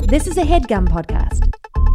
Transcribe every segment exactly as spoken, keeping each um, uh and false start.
This is a HeadGum podcast.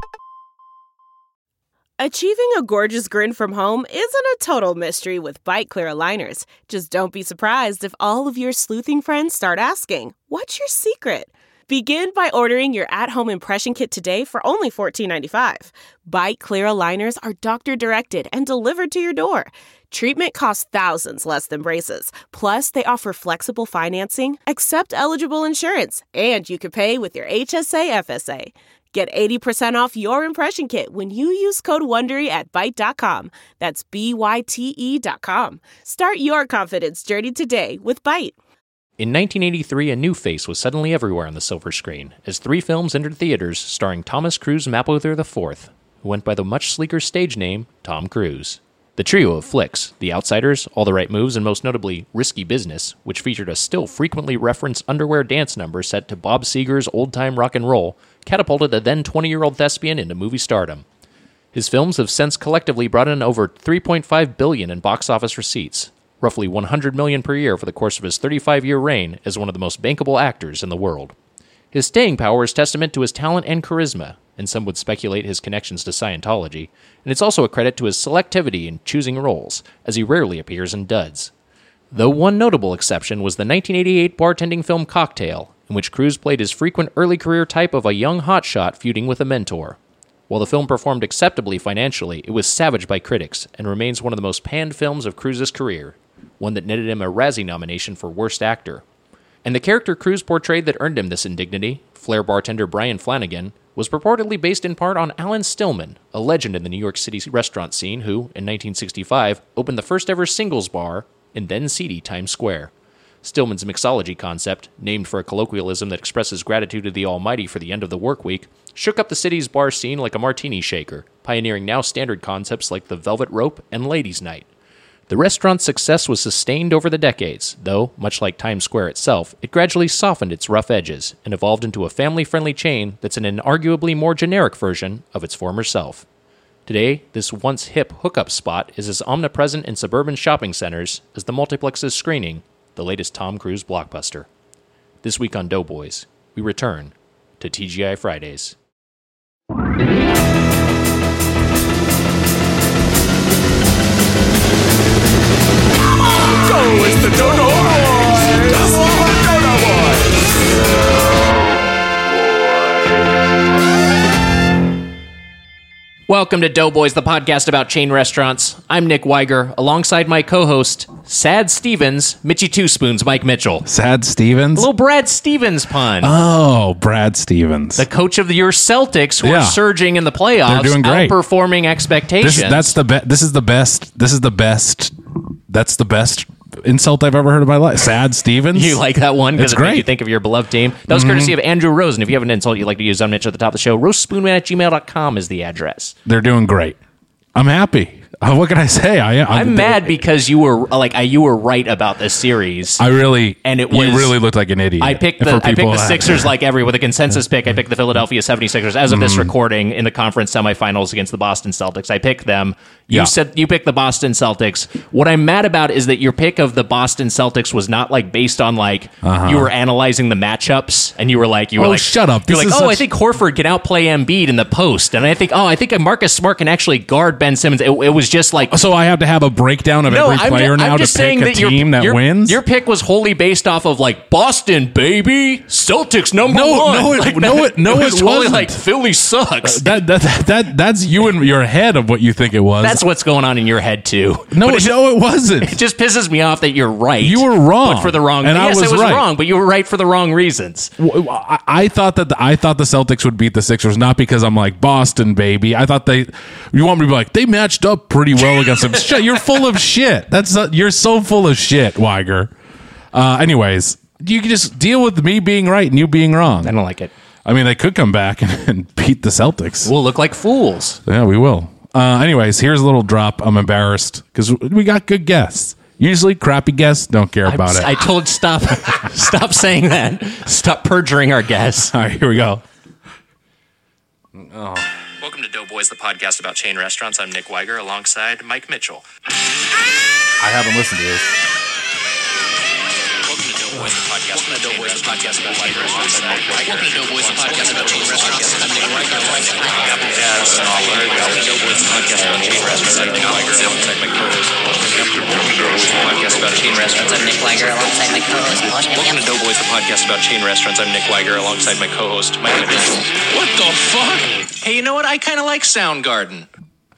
Achieving a gorgeous grin from home isn't a total mystery with Byte Clear aligners. Just don't be surprised if all of your sleuthing friends start asking, "What's your secret?" Begin by ordering your at-home impression kit today for only fourteen ninety-five. Byte Clear aligners are doctor-directed and delivered to your door. Treatment costs thousands less than braces. Plus, they offer flexible financing, accept eligible insurance, and you can pay with your H S A F S A. Get eighty percent off your impression kit when you use code WONDERY at byte dot com. That's B Y T E dot com. Start your confidence journey today with Byte. In nineteen eighty-three, a new face was suddenly everywhere on the silver screen, as three films entered theaters starring Thomas Cruise Mapother the fourth, who went by the much sleeker stage name Tom Cruise. The trio of flicks, The Outsiders, All the Right Moves, and most notably Risky Business, which featured a still frequently referenced underwear dance number set to Bob Seger's old-time rock and roll, catapulted the then twenty-year-old thespian into movie stardom. His films have since collectively brought in over three point five billion dollars in box office receipts, roughly one hundred million dollars per year for the course of his thirty-five-year reign as one of the most bankable actors in the world. His staying power is testament to his talent and charisma, and some would speculate his connections to Scientology, and it's also a credit to his selectivity in choosing roles, as he rarely appears in duds. Though one notable exception was the nineteen eighty-eight bartending film Cocktail, in which Cruise played his frequent early career type of a young hotshot feuding with a mentor. While the film performed acceptably financially, it was savaged by critics, and remains one of the most panned films of Cruise's career, one that netted him a Razzie nomination for Worst Actor. And the character Cruise portrayed that earned him this indignity, flair bartender Brian Flanagan, was purportedly based in part on Alan Stillman, a legend in the New York City restaurant scene who, in nineteen sixty-five, opened the first-ever singles bar in then-seedy Times Square. Stillman's mixology concept, named for a colloquialism that expresses gratitude to the Almighty for the end of the work week, shook up the city's bar scene like a martini shaker, pioneering now-standard concepts like the Velvet Rope and Ladies' Night. The restaurant's success was sustained over the decades, though, much like Times Square itself, it gradually softened its rough edges and evolved into a family-friendly chain that's an inarguably more generic version of its former self. Today, this once hip hookup spot is as omnipresent in suburban shopping centers as the multiplex's screening the latest Tom Cruise blockbuster. This week on Doughboys, we return to T G I Fridays. Go, it's the Dodo Boys! That's the Dodo Boys! Welcome to Doughboys, the podcast about chain restaurants. I'm Nick Weiger, alongside my co-host, Sad Stevens, Mitchy Two Spoons, Mike Mitchell. Sad Stevens? Little Brad Stevens pun. Oh, Brad Stevens. The coach of the, your Celtics, who Yeah. are surging in the playoffs, They're doing great. outperforming expectations. This, that's the be- This is the best. This is the best. That's the best insult I've ever heard in my life. Sad Stevens. You like that one because It's it made great. you think of your beloved team. That was Mm-hmm. courtesy of Andrew Rose. And if you have an insult you'd like to use on Mitch at the top of the show, roastspoonman at gmail dot com is the address. They're doing great. I'm happy. Uh, what can I say? I, I'm, I'm mad because you were like I, you were right about this series. I really And it you was- really looked like an idiot. I picked For the I picked people the that- Sixers like every with a consensus pick. I picked the Philadelphia seventy-sixers as of this recording in the conference semifinals against the Boston Celtics. I picked them. You Yeah. said you picked the Boston Celtics. What I'm mad about is that your pick of the Boston Celtics was not like based on like you were analyzing the matchups and you were like you were Oh, like shut up. You're This like is oh I such- think Horford can outplay Embiid in the post and I think oh I think Marcus Smart can actually guard Ben Simmons. It, it was just like So I have to have a breakdown of every I'm player ju- now I'm to just pick saying a that your- team that your, wins. Your pick was wholly based off of like Boston, baby, Celtics number No, one. no, it- like, no, it- no, it was it totally wasn't. like Philly sucks. that, that that that's you in your head of what you think it was. That's what's going on in your head too. no, But it, no, it wasn't. it just pisses me off that you're right. You were wrong. but for the wrong. And I yes, was I was right. wrong, but you were right for the wrong reasons. W- I I thought that the, I thought the Celtics would beat the Sixers, not because I'm like Boston, baby. I thought they. You want me to be like they matched up pretty well against them? Shit, you're full of shit. That's uh, you're so full of shit, Weiger. Uh, anyways, you can just deal with me being right and you being wrong. I don't like it. I mean, they could come back and, and beat the Celtics. We'll look like fools. Yeah, we will. Uh, anyways, here's a little drop. I'm embarrassed because we got good guests. Usually, crappy guests don't care about I, it. I told stop, stop saying that. Stop perjuring our guests. All right, here we go. Welcome to Doughboys, the podcast about chain restaurants. I'm Nick Weiger, alongside Mike Mitchell. I haven't listened to this. Welcome to Doughboys, the podcast about chain restaurants. Welcome to Doughboys, the podcast about chain restaurants. podcast. Doughboys podcast about chain restaurants. I'm Nick Weiger alongside my co-host. Podcast about chain restaurants. I'm Nick Weiger alongside my co-host. Welcome to Doughboys, the podcast about chain restaurants. I'm Nick Weiger alongside my co-host, Mike Mitchell. What the fuck? Hey, you know what? I kind of like Soundgarden.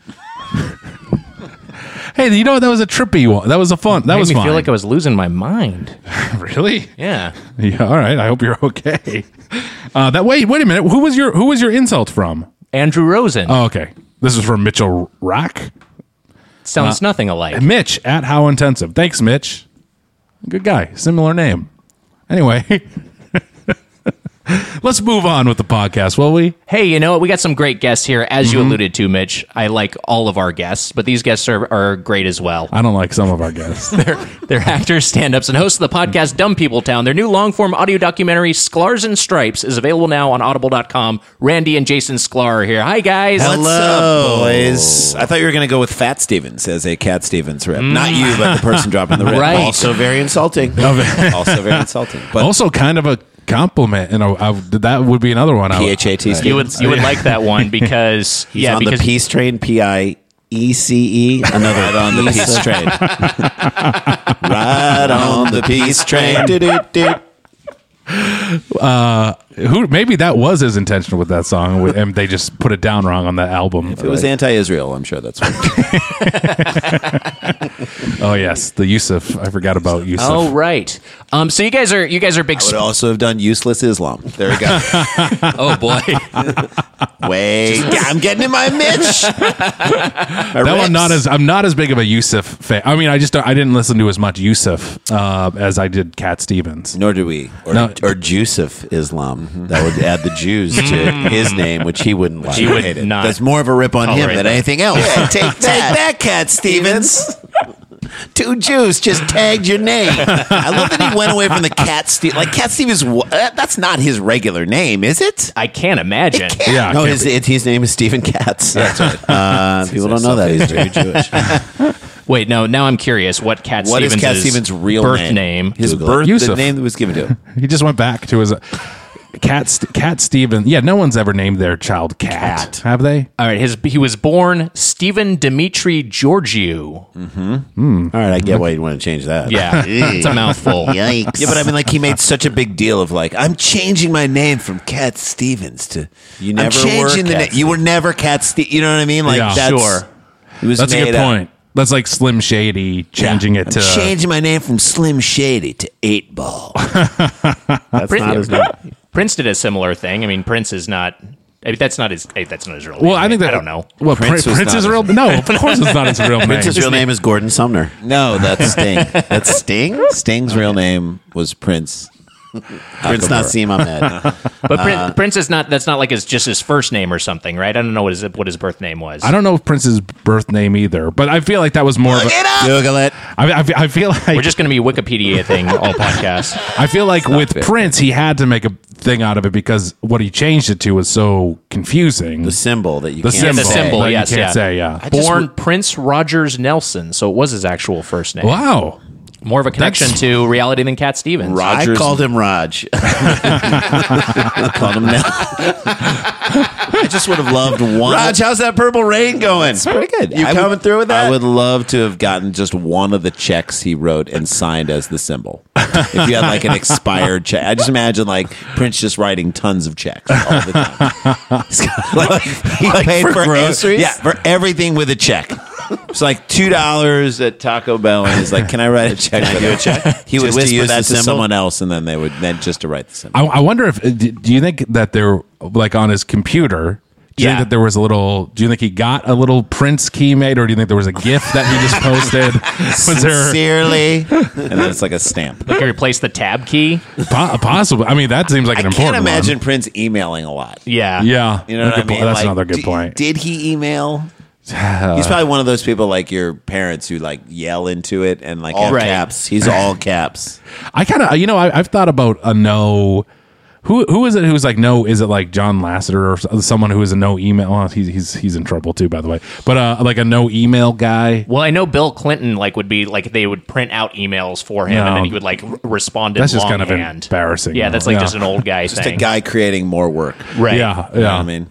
Hey, you know what? That was a trippy one. That was a fun. That Made was me fun. feel like I was losing my mind. Really? Yeah. Yeah. All right. I hope you're okay. Uh, that wait, wait a minute. Who was your Who was your insult from? Andrew Rosen. Oh, okay. This is from Mitchell Rock. Sounds nothing alike. Mitch at How Intensive. Thanks, Mitch. Good guy. Similar name. Anyway, let's move on with the podcast, will we? Hey, you know what? We got some great guests here, as Mm-hmm. you alluded to, Mitch. I like all of our guests, but these guests are, are great as well. I don't like some of our guests. They're, they're actors, stand-ups, and hosts of the podcast Dumb People Town. Their new long-form audio documentary, Sklars and Stripes, is available now on audible dot com. Randy and Jason Sklar are here. Hi, guys. Hello, boys. I thought you were going to go with Fat Stevens as a Cat Stevens rep. Not you, but the person dropping the rip. Right. Also very insulting. also very insulting. But Also, kind of a compliment. You know, I, that would be another one. I P would- H A T You would you would like that one because He's yeah on because the Peace Train, P I E C E. Another right on the Peace Train. Right on the Peace Train. Do-do-do. Who maybe that was his intention with that song, and they just put it down wrong on that album. If it was anti-Israel, I'm sure that's what. Oh yes, the Yusuf. I forgot about Yusuf. oh right um so you guys are you guys are big I would sp- also have done useless Islam. There we go. oh boy Wait, I'm getting in my Mitch. My that rips. one not as I'm not as big of a Yusuf fan. I mean, I just don't, I didn't listen to as much Yusuf uh, as I did Cat Stevens. Nor do we. Or, No. or Jusuf Islam. That would add the Jews to his name, which he wouldn't like. He would Hate it. not That's more of a rip on him tolerate than that. anything else. Yeah, take that. Take that, Cat Stevens. Two Jews just tagged your name. I love that he went away from the Cat Stevens. Like, Cat Stevens, wa- that- that's not his regular name, is it? I can't imagine It can't. Yeah, it no, can't his, be. it, his name is Stephen Katz. That's right. Uh, people don't know that. He's very Jewish. wait no now I'm curious what Cat What is Stevens' Cat Stevens' real birth name? name, His Google it. birth, the Yusuf. name that was given to him. He just went back to his uh, Cat. St- Cat Stevens. Yeah, no one's ever named their child Cat, Cat. have they? all right his he was born Stephen Dimitri Georgiou. All right, I get why you'd want to change that. Yeah, it's a mouthful. Yikes. Yeah, but I mean, like, he made such a big deal of, like, I'm changing my name from Cat Stevens to. You never I'm changing were the Cat name. You were never Cat Stevens. You know what I mean? Like, Yeah. that's. Sure. It was That's a made good up. point. That's like Slim Shady changing it I'm to. changing my name from Slim Shady to Eight Ball. That's Prin- not his name. Prince did a similar thing. I mean, Prince is not. I mean, that's not his. eh, That's not his real name. Well, I think that I don't know. Well, Prince Prince, was Prince not is his- real. No, of course it's not his real name. Prince's real name is Gordon Sumner. No, that's Sting. That's Sting? Sting's real name was Prince. Prince Nassim Ahmed. But Prin- Uh, Prince is not. That's not like his just his first name or something, right? I don't know what his what his birth name was. I don't know Prince's birth name either, but I feel like that was more of a. Get up! Google it. I, I, I feel like We're just going to be Wikipedia thing all podcast. I feel like with fair. Prince, he had to make a thing out of it because what he changed it to was so confusing. The symbol that you The can't Yeah, the say. symbol. that you Yes, can't yeah. say, yeah. just Born w- Prince Rogers Nelson, so it was his actual first name. Wow. More of a connection That's- to reality than Cat Stevens. I called him Raj. I called him Nell. I just would have loved one. Raj, how's that Purple Rain going? It's pretty good. You I coming would- through with that? I would love to have gotten just one of the checks he wrote and signed as the symbol. If you had like an expired check, I just imagine like Prince just writing tons of checks all the time. He's got, like, he Like paid for for, groceries? Yeah, for everything with a check. It's like two dollars at Taco Bell, and he's like, "Can I write a check? Can I for do a that?" check? He would Just to whisper use that the to symbol? someone else, and then they would then just to write the symbol. I, I wonder if do you think that there like on his computer? Do you Yeah. think that there was a little? Do you think he got a little Prince key made, or do you think there was a GIF that he just posted? Was there Sincerely. And then it's like a stamp. Like you replace the tab key. po- possible? I mean, that seems like an I important can't imagine one. Prince emailing a lot. Yeah. Yeah, You know what I Good mean? point. That's Like, another good d- point. Did he email? He's probably one of those people like your parents who like yell into it and like have Right. caps. He's all caps. I kind of, you know, I, I've thought about a no. Who who is it? Who's like no? Is it like John Lasseter or s- someone who is a no email? Well, he's he's he's in trouble too, by the way. But uh, like a no email guy. Well, I know Bill Clinton like would be like they would print out emails for him, No. and then he would like r- respond in That's just kind of longhand. embarrassing, Yeah, though. that's like Yeah. just an old guy Just thing. a guy creating more work. right? Yeah, yeah. You know what I mean,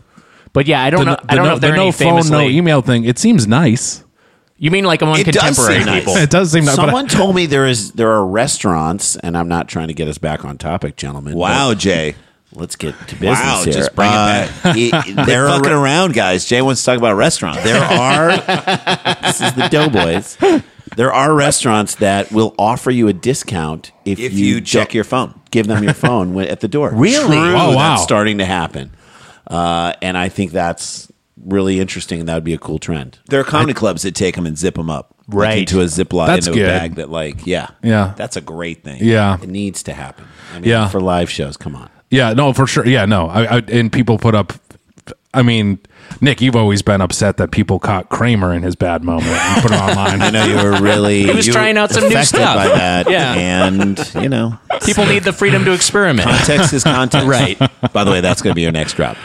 But yeah, I don't The, know. the I don't no, know if there the are no any phone, famously. no email thing. It seems nice. You mean like among It does contemporary seem nice. people? It does seem nice. but I- Someone told me there is there are restaurants, and I'm not trying to get us back on topic, gentlemen. Wow, but Jay. let's get to business Wow, here. just bring it Uh, back. it- They're there are fucking around, guys. Jay wants to talk about restaurants. there are this is the Doughboys. There are restaurants that will offer you a discount if, If you check don't your phone. give them your phone when- at the door. Really? True, Oh, wow. That's starting to happen, uh, and I think that's really interesting, and that would be a cool trend. There are comedy clubs that take them and zip them up, like, Right. into a Ziploc, That's into good. a bag. That, like, yeah, Yeah. that's a great thing. Yeah. It needs to happen. I mean, Yeah. for live shows, come on. Yeah, no, for sure. Yeah, no. I, I and people put up. I mean, Nick, you've always been upset that people caught Kramer in his bad moment and put it online. I know you were really He was you were trying out some new affected stuff. by that, Yeah. and you know, People need the freedom to experiment. context is context, Right. By the way, that's going to be your next drop.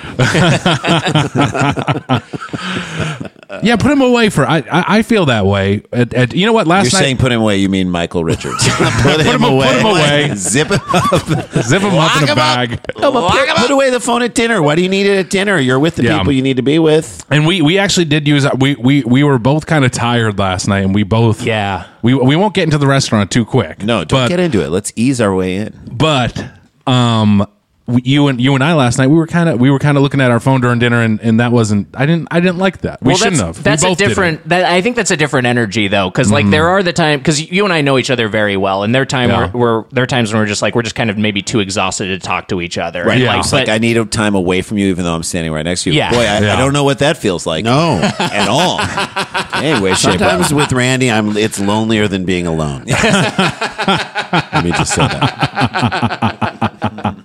Yeah, put him away for. I I, I feel that way. At, at, you know what? Last You're night, saying put him away. You mean Michael Richards? Put, him- put him away. Zip him up. zip him up in a him up. bag. No, but put, put away the phone at dinner. Why do you need it at dinner? You're with the Yeah. people you need to be with. And we we actually did use. We we we were both kind of tired last night, and we both. Yeah. We we won't get into the restaurant too quick. No, don't but, get into it. Let's ease our way in. But um, we- you and you and I last night we were kind of we were kind of looking at our phone during dinner, and, and that wasn't. I didn't I didn't like that. We well, shouldn't that's, have. That's we a both did it. different. That, I think that's a different energy though, because like there are the time because you and I know each other very well, and there are time Yeah. where, where there are times when we're just like we're just kind of maybe too exausted to talk to each other. Right. And, Yeah. Like, It's like but- I need a time away from you, even though I'm standing right next to you. Yeah. Boy, I, Yeah. I don't know what that feels like. No. at all. Anyway, shape up. Sometimes with Randy, I'm. It's lonelier than being alone. Let me just say that.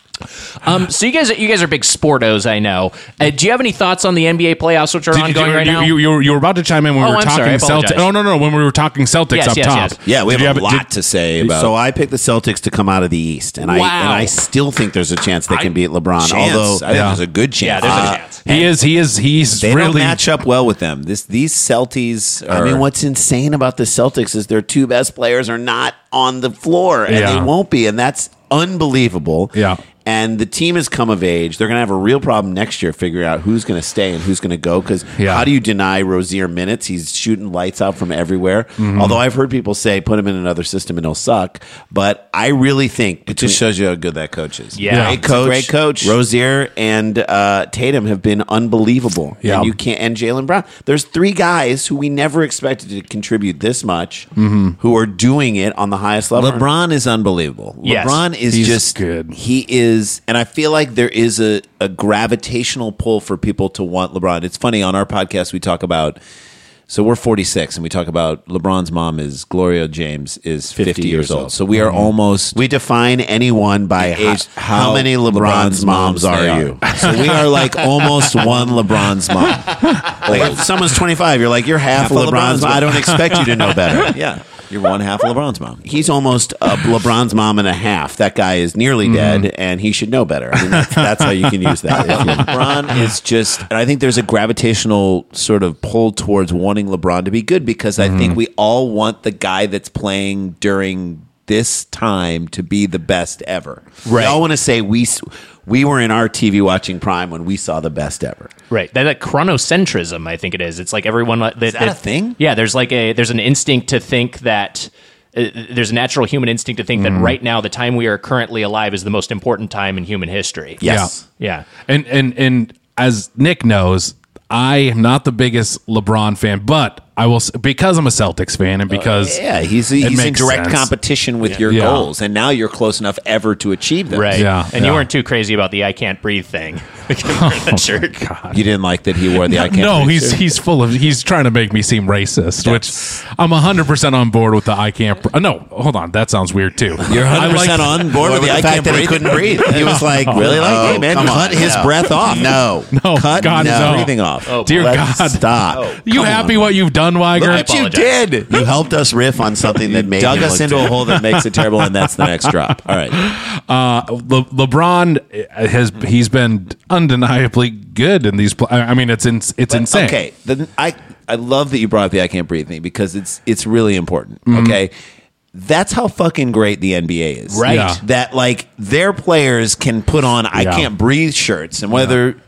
Um, so you guys, you guys are big sportos, I know. Uh, do you have any thoughts on the N B A playoffs, which are Did- ongoing you, right you, now? You, you, were- you were about to chime in when Oh, we were I'm sorry, I talking Celtics. apologize. Oh no, no, when we were talking Celtics Yes, up yes, top. yes. Yeah, we Did have you a lot did- to say about. So I picked the Celtics to come out of the East, and I Wow. and I still think there's a chance they can beat LeBron. chance. Although I think Yeah. there's a good chance. yeah, there's Uh, a chance. He is. He is. He's They really don't match up well with them. This these Celtics. Are, I mean, what's insane about the Celtics is their two best players are not on the floor, and Yeah. they won't be, and that's unbelievable. Yeah. And the team has come of age. They're going to have a real problem next year figuring out who's going to stay and who's going to go. Because Yeah. how do you deny Rozier minutes? He's shooting lights out from everywhere. Mm-hmm. Although I've heard people say put him in another system and he'll suck. But I really think it just shows you how good that coach is. Yeah. great It's a coach, great coach. Rozier and uh, Tatum have been unbelievable. Yeah. And you can't. And Jaylen Brown. There's three guys who we never expected to contribute this much, who are doing it on the highest level. LeBron is unbelievable. Yes. LeBron is He's just good. He is, and I feel like there is a, a gravitational pull for people to want LeBron. It's funny, on our podcast we talk about. So we're forty-six, and we talk about LeBron's mom is Gloria James is fifty, years old. So we are almost We define anyone by how, age- how many LeBron's, moms, they are you? So we are like almost one LeBron's mom. Like, if someone's twenty-five, you're like, you're half, Half of of LeBron's LeBron's mom. mom. I don't expect you to know better. Yeah, you're one half of LeBron's mom. He's almost a LeBron's mom and a half. That guy is nearly Mm-hmm. dead, and he should know better. I mean, that's, that's how you can use that. If you're- LeBron is just, and I think there's a gravitational sort of pull towards wanting LeBron to be good because I think we all want the guy that's playing during this time to be the best ever. We all want to say we s- we were in our T V watching prime when we saw the best ever. Right, that, that chronocentrism, I think it is. It's like everyone. That, that a thing? Yeah, there's like a there's an instinct to think that uh, there's a natural human instinct to think that right now the time we are currently alive is the most important time in human history. Yes. Yeah. And and and as Nick knows, I am not the biggest LeBron fan, but I will s- because I'm a Celtics fan and because Yeah, he's it he's in makes direct sense. competition with your Yeah. goals, and now you're close enough ever to achieve them. Right. Yeah, And yeah. you weren't too crazy about the I can't breathe thing. that shirt. You didn't like that he wore the I can't. No, breathe he's shirt? he's full of he's trying to make me seem racist, which I'm one hundred percent on board with the I can't. Br- no, hold on, that sounds weird too. You're one hundred I percent like- on board with the, I fact can't that he breathe. couldn't breathe. He was like, Really? Like, oh, hey man, come cut on. his No. breath off. No, No, cut God, his no. breathing off. Oh, Dear Let's God, stop. you Come happy on. what you've done, Weiger? Look what you apologize. did. You helped us riff on something that made Dug him us look into a terrible. hole that makes it terrible, and that's the next drop. All right. Uh, Le- LeBron has he's been undeniably good in these. Pl- I mean, it's in, it's insane. Okay, then I I love that you brought up the I can't breathe thing because it's it's really important. Mm-hmm. Okay. That's how fucking great the N B A is. Right. Yeah. That like their players can put on I Yeah. can't breathe shirts and whether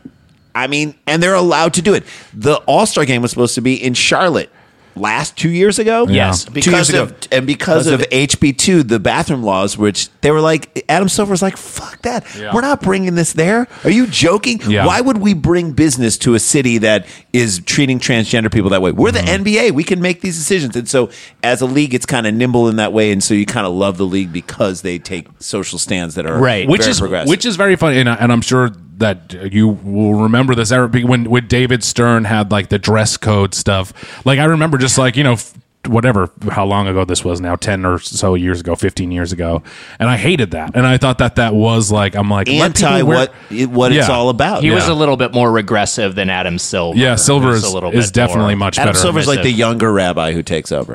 I mean, and they're allowed to do it. The All-Star game was supposed to be in Charlotte last two years ago. Yes. because Two years of, ago. and because, of, H B two, the bathroom laws, which they were like, Adam Silver was like, "Fuck that, Yeah. we're not bringing this there." Are you joking? Yeah. Why would we bring business to a city that is treating transgender people that way? We're Mm-hmm. the N B A. We can make these decisions, and so as a league, it's kind of nimble in that way, and so you kind of love the league because they take social stands that are Right. which very is progressive. which is very funny, and, I- and I'm sure that you will remember this era when when David Stern had like the dress code stuff. Like I remember just like you know. F- whatever how long ago this was now, ten or so years ago, fifteen years ago, and I hated that, and I thought that that was like I'm like let anti people wear- what it- what it's Yeah. all about. He was Yeah. a little bit more regressive than Adam Silver. Yeah, Silver Who's is, a little is bit definitely more- much Adam better. Silver's like the permissive. younger rabbi who takes over.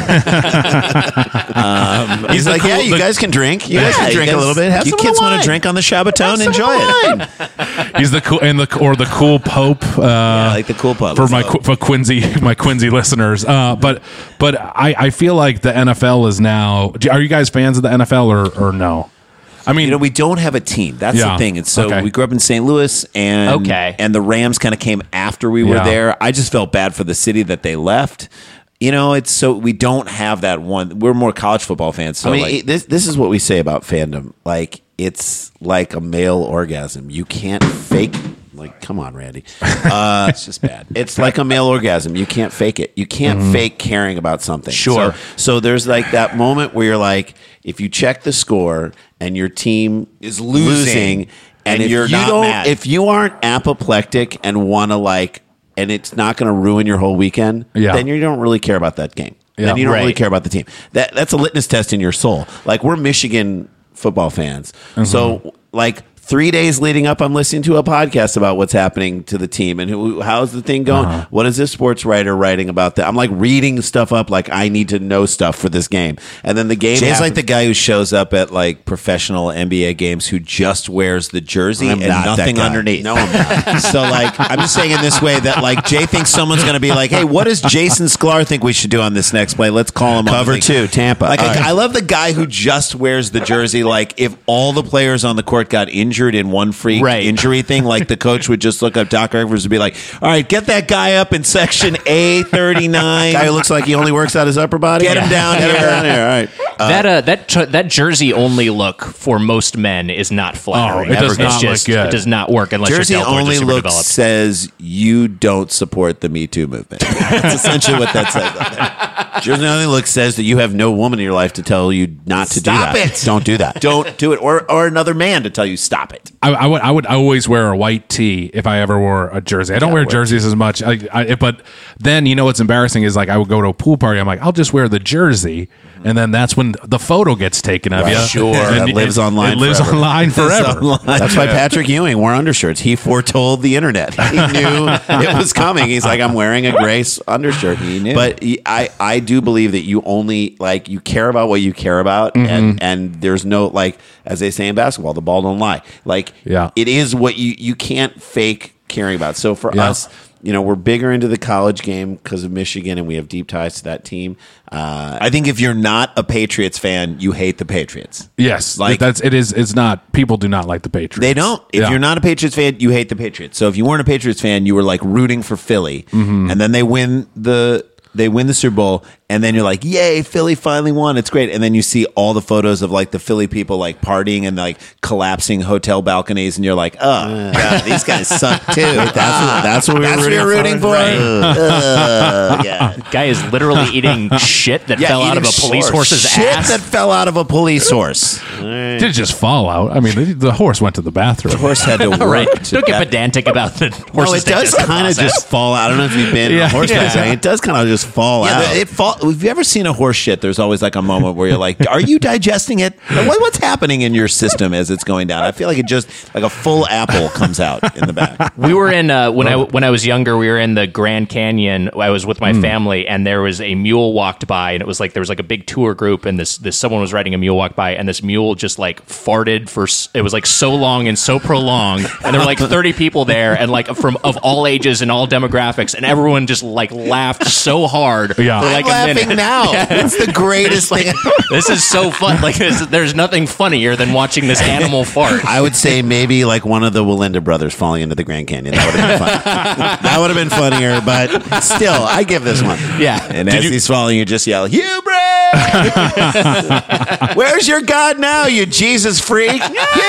um, he's the like, cool- yeah, you the- guys can drink. You guys Yeah, can you drink a guys- little bit. Have you some kids want wanna to drink drink on the Shabbaton? Enjoy it. He's the cool and the or the cool Pope. Uh, I like the cool Pope. for my Qu- for Quincy my Quincy listeners. Uh, but but I, I feel like the N F L is now. do- Are you guys fans of the N F L or or no? I mean, You know, we don't have a team. That's Yeah. the thing. And so Okay. we grew up in Saint Louis, and Okay. and the Rams kind of came after we were Yeah. there. I just felt bad for the city that they left. You know, it's so we don't have that one. We're more college football fans. So I mean, like, it- this this is what we say about fandom. Like it's like a male orgasm. You can't fake. Like, come on, Randy. Uh, it's just bad. It's like a male orgasm. You can't fake it. You can't Mm-hmm. fake caring about something. Sure. So, so there's like that moment where you're like, if you check the score and your team Is losing, and, and if you're you not don't, mad. if you aren't apoplectic and want to like, and it's not going to ruin your whole weekend, Yeah. then you don't really care about that game. Yeah. Then you don't really Right. care about the team. That that's a litmus test in your soul. Like we're Michigan football fans, Mm-hmm. so like. Three days leading up, I'm listening to a podcast about what's happening to the team and who, how's the thing going. Uh-huh. What is this sports writer writing about that? I'm like reading stuff up, like I need to know stuff for this game. And then the game, Jay's happens. like the guy who shows up at like professional N B A games who just wears the jersey I'm and not that nothing guy. underneath. No, I'm not. So like, I'm just saying in this way that like Jay thinks someone's going to be like, hey, what does Jason Sklar think we should do on this next play? Let's call him on Cover the thing. two, Tampa. Like All I, right. I love the guy who just wears the jersey. Like if all the players on the court got injured in one freak Right. injury thing, like the coach would just look up Doc Rivers and be like, all right, get that guy up in section A thirty-nine. guy who looks like he only works out his upper body. Get him down Get him here. down here. All right. that uh, that tr- that jersey only look for most men is not flattering. Oh, it does It's not look just, good. It does not work unless Jersey your deltoids only are super look developed. says you don't support the Me Too movement. That's essentially what that says. on there. Jersey only look says that you have no woman in your life to tell you not to Stop do that. it. Don't do that. Don't do it, or or another man to tell you stop it. I, I would I would always wear a white tee if I ever wore a jersey. I don't wear jerseys as much. I, I, but then you know what's embarrassing is like I would go to a pool party. I'm like I'll just wear the jersey, and then that's when the photo gets taken of you. Sure. And That lives it, online It lives forever. online forever. That's why Patrick Ewing wore undershirts. He foretold the internet. He knew it was coming. He's like, I'm wearing a gray s- undershirt. He knew. But he, I, I do believe that you only like you care about what you care about, Mm-hmm. and and there's no like as they say in basketball, the ball don't lie. Like Yeah. it is what you you can't fake caring about. So for Yeah. us. You know, we're bigger into the college game because of Michigan, and we have deep ties to that team. Uh, I think if you're not a Patriots fan, you hate the Patriots. Yes, Like- like that's it is. It's not. People do not like the Patriots. They don't. If Yeah. you're not a Patriots fan, you hate the Patriots. So if you weren't a Patriots fan, you were like rooting for Philly, Mm-hmm. and then they win the they win the Super Bowl, and then you're like, "Yay, Philly finally won! It's great!" And then you see all the photos of like the Philly people like partying and like collapsing hotel balconies, and you're like, "Oh, God, these guys suck too." that's, what, that's what we That's were what you're rooting for. Right. Ugh, yeah. Guy is literally eating shit that Yeah, fell out of a eating police horse. horse's Shit ass. that fell out of a police horse. Did it just fall out? I mean, the, the horse went to the bathroom. The horse had to work. right. to Don't get that- pedantic about the No, horses. it does kind of just fall out. I don't know if you've been Yeah. a horse Yeah. racing. It does kind of just fall Yeah, out. the- it fall. Have you ever seen a horse shit? There's always like a moment where you're like, "Are you digesting it? Like, what, what's happening in your system as it's going down?" I feel like it just like a full apple comes out in the back. We were in uh, when I when I was younger. We were in the Grand Canyon. I was with my Hmm. family, and there was a mule walked by, and it was like there was like a big tour group, and this this someone was riding a mule walk by, and this mule just like farted for s- it was like so long and so prolonged, and there were like thirty people there, and like from of all ages and all demographics, and everyone just like laughed so hard Yeah. for like I'm a laughing minute. now. It's the greatest thing. This is so fun. Like, this, there's nothing funnier than watching this animal fart. I would say maybe like one of the Walinda brothers falling into the Grand Canyon. That would have been fun. That would have been funnier, but still, I give this one. Yeah. And Did as you- he's falling, you just yell, Hubris! Where's your God now, you Jesus freak?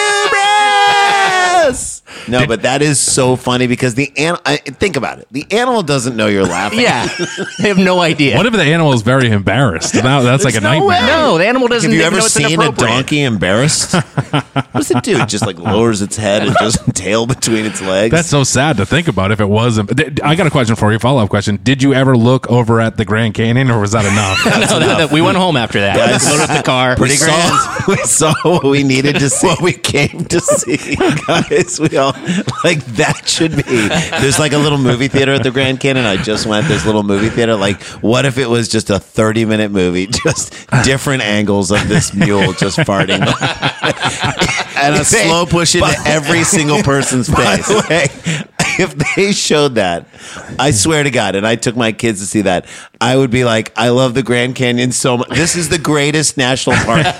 Hubris! No, but that is so funny because the animal, think about it. The animal doesn't know you're laughing. Yeah. They have no idea. What if the animal is very embarrassed? Now that's like a no nightmare. way. No, the animal doesn't Have you even ever know it's seen a inappropriate. donkey embarrassed? What does it do? It just like lowers its head and just tail between its legs. That's so sad to think about. If it wasn't, I got a question for you. Follow up question: did you ever look over at the Grand Canyon, or was that enough? No, that, that- we went home after that. Guys, Loaded up the car. we saw, we saw what we needed to see. What we came to see, guys. We all like that should be. There's like a little movie theater at the Grand Canyon. I just went. There's a little movie theater. Like, what if it was just a thirty minute movie, just different angles of this mule just farting, and a slow push into every single person's face. By the way, if they showed that, I swear to God, and I took my kids to see that, I would be like, I love the Grand Canyon so much. This is the greatest national park ever.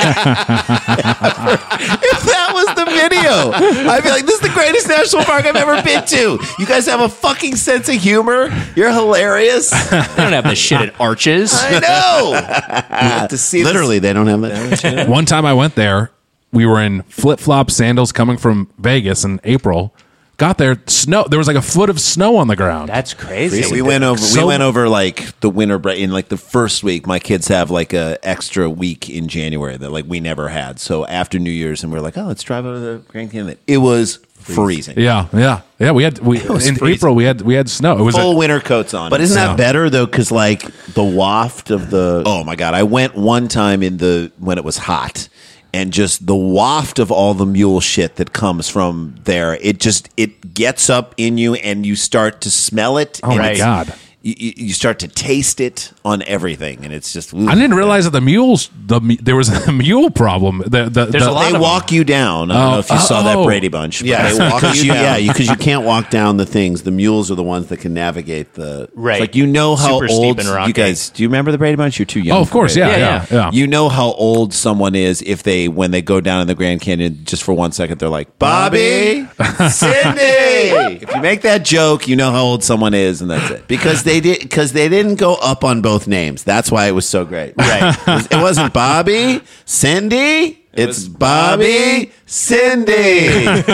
If that was the video, I'd be like, this is the greatest national park I've ever been to. You guys have a fucking sense of humor. You're hilarious. They don't have this shit at Arches. I know. To see Literally, they don't have that. One time I went there, we were in flip flop sandals coming from Vegas in April. Got there, snow. There was like a foot of snow on the ground. That's crazy. Yeah, we went over. So- we went over like the winter break in like the first week. My kids have like a extra week in January that like we never had. So after New Year's, and we are like, oh, let's drive over to the Grand Canyon. It was freezing. Yeah, yeah, yeah. We had we was in freezing. April we had we had snow. It was Full a, winter coats on. But isn't Yeah. that better though? Because like the waft of the oh my God, I went one time in the when it was hot. And just the waft of all the mule shit that comes from there, it just it gets up in you, and you start to smell it. Oh and my it's- God. You, you you start to taste it on everything, and it's just. I didn't realize that the mules the mu- there was a mule problem. The, the, There's the- a lot They of walk you down. I don't Oh, know if you saw oh, that oh. Brady Bunch. but yeah, they walk because you you, down. yeah, because you, can't walk down the things. The mules are the ones that can navigate the. Right. It's like you know how Super steep old and rocky. you guys. Do you remember the Brady Bunch? You're too young. Oh, of for course, Brady yeah, Yeah, yeah, yeah. You know how old someone is if they when they go down in the Grand Canyon just for one second they're like Bobby, Cindy. If you make that joke, you know how old someone is, and that's it. Because they did, because they didn't go up on both names. That's why it was so great. Right. It, was, it wasn't Bobby, Cindy. It's Bobby, Cindy. Almost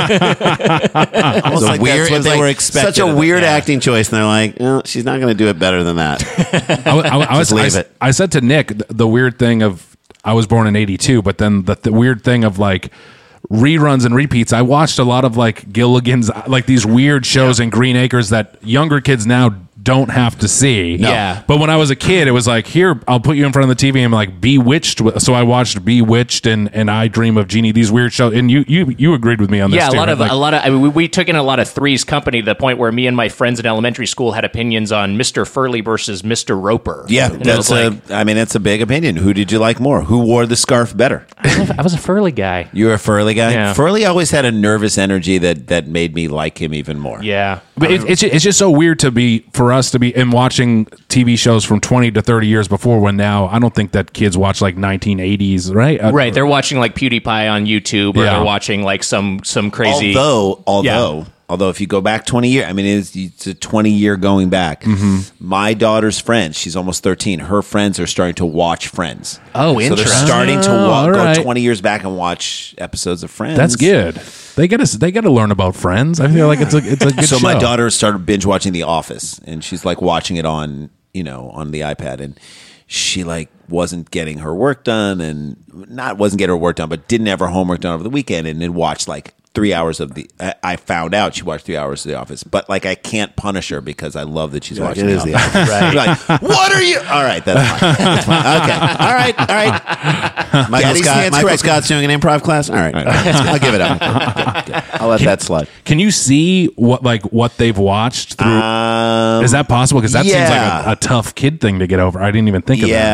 It's like weird- that's what it's they like were expected Such a of it, weird yeah. acting choice, and they're like, "No, she's not going to do it better than that." I, I, I was, Just leave I, it. I said to Nick the, the weird thing of I was born in eighty-two, but then the, the weird thing of like reruns and repeats. I watched a lot of like Gilligan's, like these weird shows in Green Acres that younger kids now don't have to see. No. Yeah. But when I was a kid, it was like, here, I'll put you in front of the T V and like Bewitched. So I watched Bewitched and, and I Dream of Jeannie, these weird shows. And you you you agreed with me on this Yeah, a too, lot right? of Like- a lot of. I mean, we, we took in a lot of Three's Company to the point where me and my friends in elementary school had opinions on Mister Furley versus Mister Roper. Yeah, And it that's was a. like, I mean, that's a big opinion. Who did you like more? Who wore the scarf better? I was a Furley guy. You were a Furley guy. Yeah. Furley always had a nervous energy that that made me like him even more. Yeah, But it, it's it's just so weird to be for us to be and watching T V shows from twenty to thirty years before. When now I don't think that kids watch like nineteen eighties, right? Uh, right. They're watching like PewDiePie on YouTube, or Yeah. they're watching like some some crazy. Although, although, Yeah. although, if you go back twenty years, I mean, it's, it's a twenty year going back. Mm-hmm. My daughter's friends, she's almost thirteen. Her friends are starting to watch Friends. Oh, So they're interesting. starting to Oh, wa- all right. go twenty years back and watch episodes of Friends. That's good. They got to they got to learn about Friends. I feel like it's a it's a good So show. my daughter started binge watching The Office, and she's like watching it on you know on the iPad, and she like wasn't getting her work done, and not wasn't getting her work done, but didn't have her homework done over the weekend, and then watched like three hours of the. I, I found out she watched three hours of The Office, but like I can't punish her because I love that she's like, watching it The is The Office. Right? Like, what are you? All right, that's fine. That's fine. Okay, all right, all right. Michael Daddy's Scott, hands Michael correct. Scott's doing an improv class. All right, I'll give it up. Good, good. I'll let that slide. Can you see what like what they've watched through? Um, Is that possible? Because that seems yeah. like a, a tough kid thing to get over. I didn't even think of that. yeah.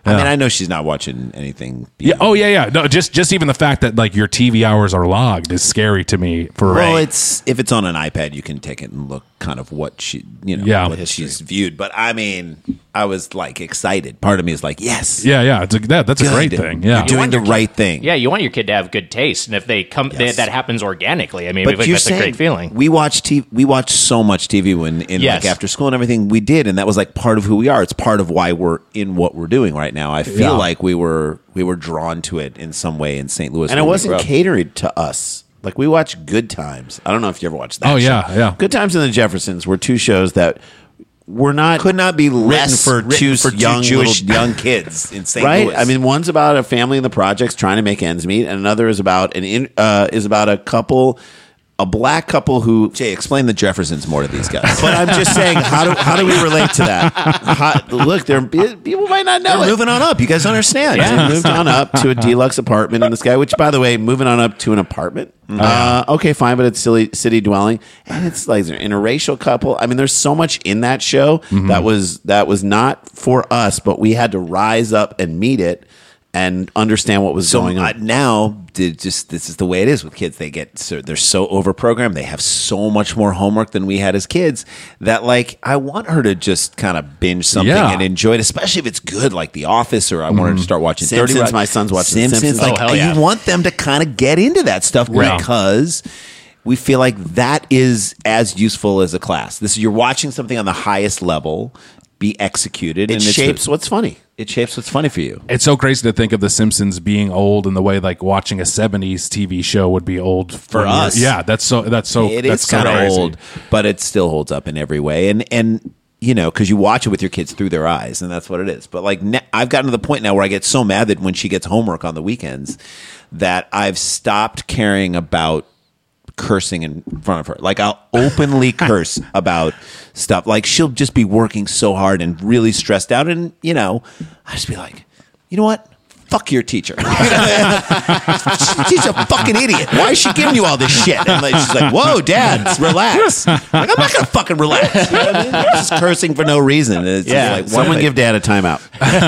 I Yeah. mean, I know she's not watching anything. Yeah. beyond- Oh yeah, yeah. No, just just even the fact that like your T V hours are logged is scary to me. For Well, it's if it's on an iPad, you can take it and look kind of what she, you know, Yeah. what she's viewed. But I mean, I was like excited. Part of me is like, yes, yeah, yeah. It's a, that, that's a great good. thing. Yeah. You're doing want the your kid- right thing. Yeah, you want your kid to have good taste, and if they come, Yes. that happens organically. I mean, I But think you're that's saying a great feeling. we watch T V. We watch so much T V when in Yes. like after school and everything we did, and that was like part of who we are. It's part of why we're in what we're doing right now. I feel Yeah. like we were we were drawn to it in some way in Saint Louis, And it when we wasn't grew up. catered to us. Like we watched Good Times. I don't know if you ever watched that. Oh, show. yeah, yeah. Good Times and the Jeffersons were two shows that were not Could not be written less for written two for two young Jewish little- young kids in Saint right. Louis. I mean, one's about a family in the projects trying to make ends meet, and another is about an in, uh, is about a couple, a black couple who. Jay, explain the Jeffersons more to these guys. But I'm just saying, how do how do we relate to that? How, look, there people might not know They're it. moving on up. You guys understand? They moved on up to a deluxe apartment in the sky, which, by the way, moving on up to an apartment. Uh, okay, fine, but it's silly city dwelling, and it's like an interracial couple. I mean, there's so much in that show that was that was not for us, but we had to rise up and meet it and understand what was So going uh, on. now, dude, just this is the way it is with kids. They get so they're so overprogrammed. They have so much more homework than we had as kids. That like I want her to just kind of binge something Yeah. and enjoy it, especially if it's good, like The Office. Or I want her to start watching Simpsons, thirty Rock. my son's watching Simpsons. Simpsons. Like Oh, hell yeah. you want them to kind of get into that stuff Right. because we feel like that is as useful as a class. This you're watching something on the highest level be executed. It and it's- shapes what's funny. It shapes what's funny for you. It's so crazy to think of The Simpsons being old in the way like watching a seventies T V show would be old For when you're- us. Yeah, that's so that's so It that's is so kind of crazy. old, but it still holds up in every way. And and you know, because you watch it with your kids through their eyes, and that's what it is. But like, ne- I've gotten to the point now where I get so mad that when she gets homework on the weekends, that I've stopped caring about cursing in front of her. Like, I'll openly curse about stuff. Like, she'll just be working so hard and really stressed out, and you know, I just be like, you know what? Fuck your teacher. She's a fucking idiot. Why is she giving you all this shit? And like, she's like, whoa, Dad, relax. Like, I'm not going to fucking relax. You know what I mean? You're just cursing for no reason. And it's just Yeah. like, Someone what- give Dad a timeout.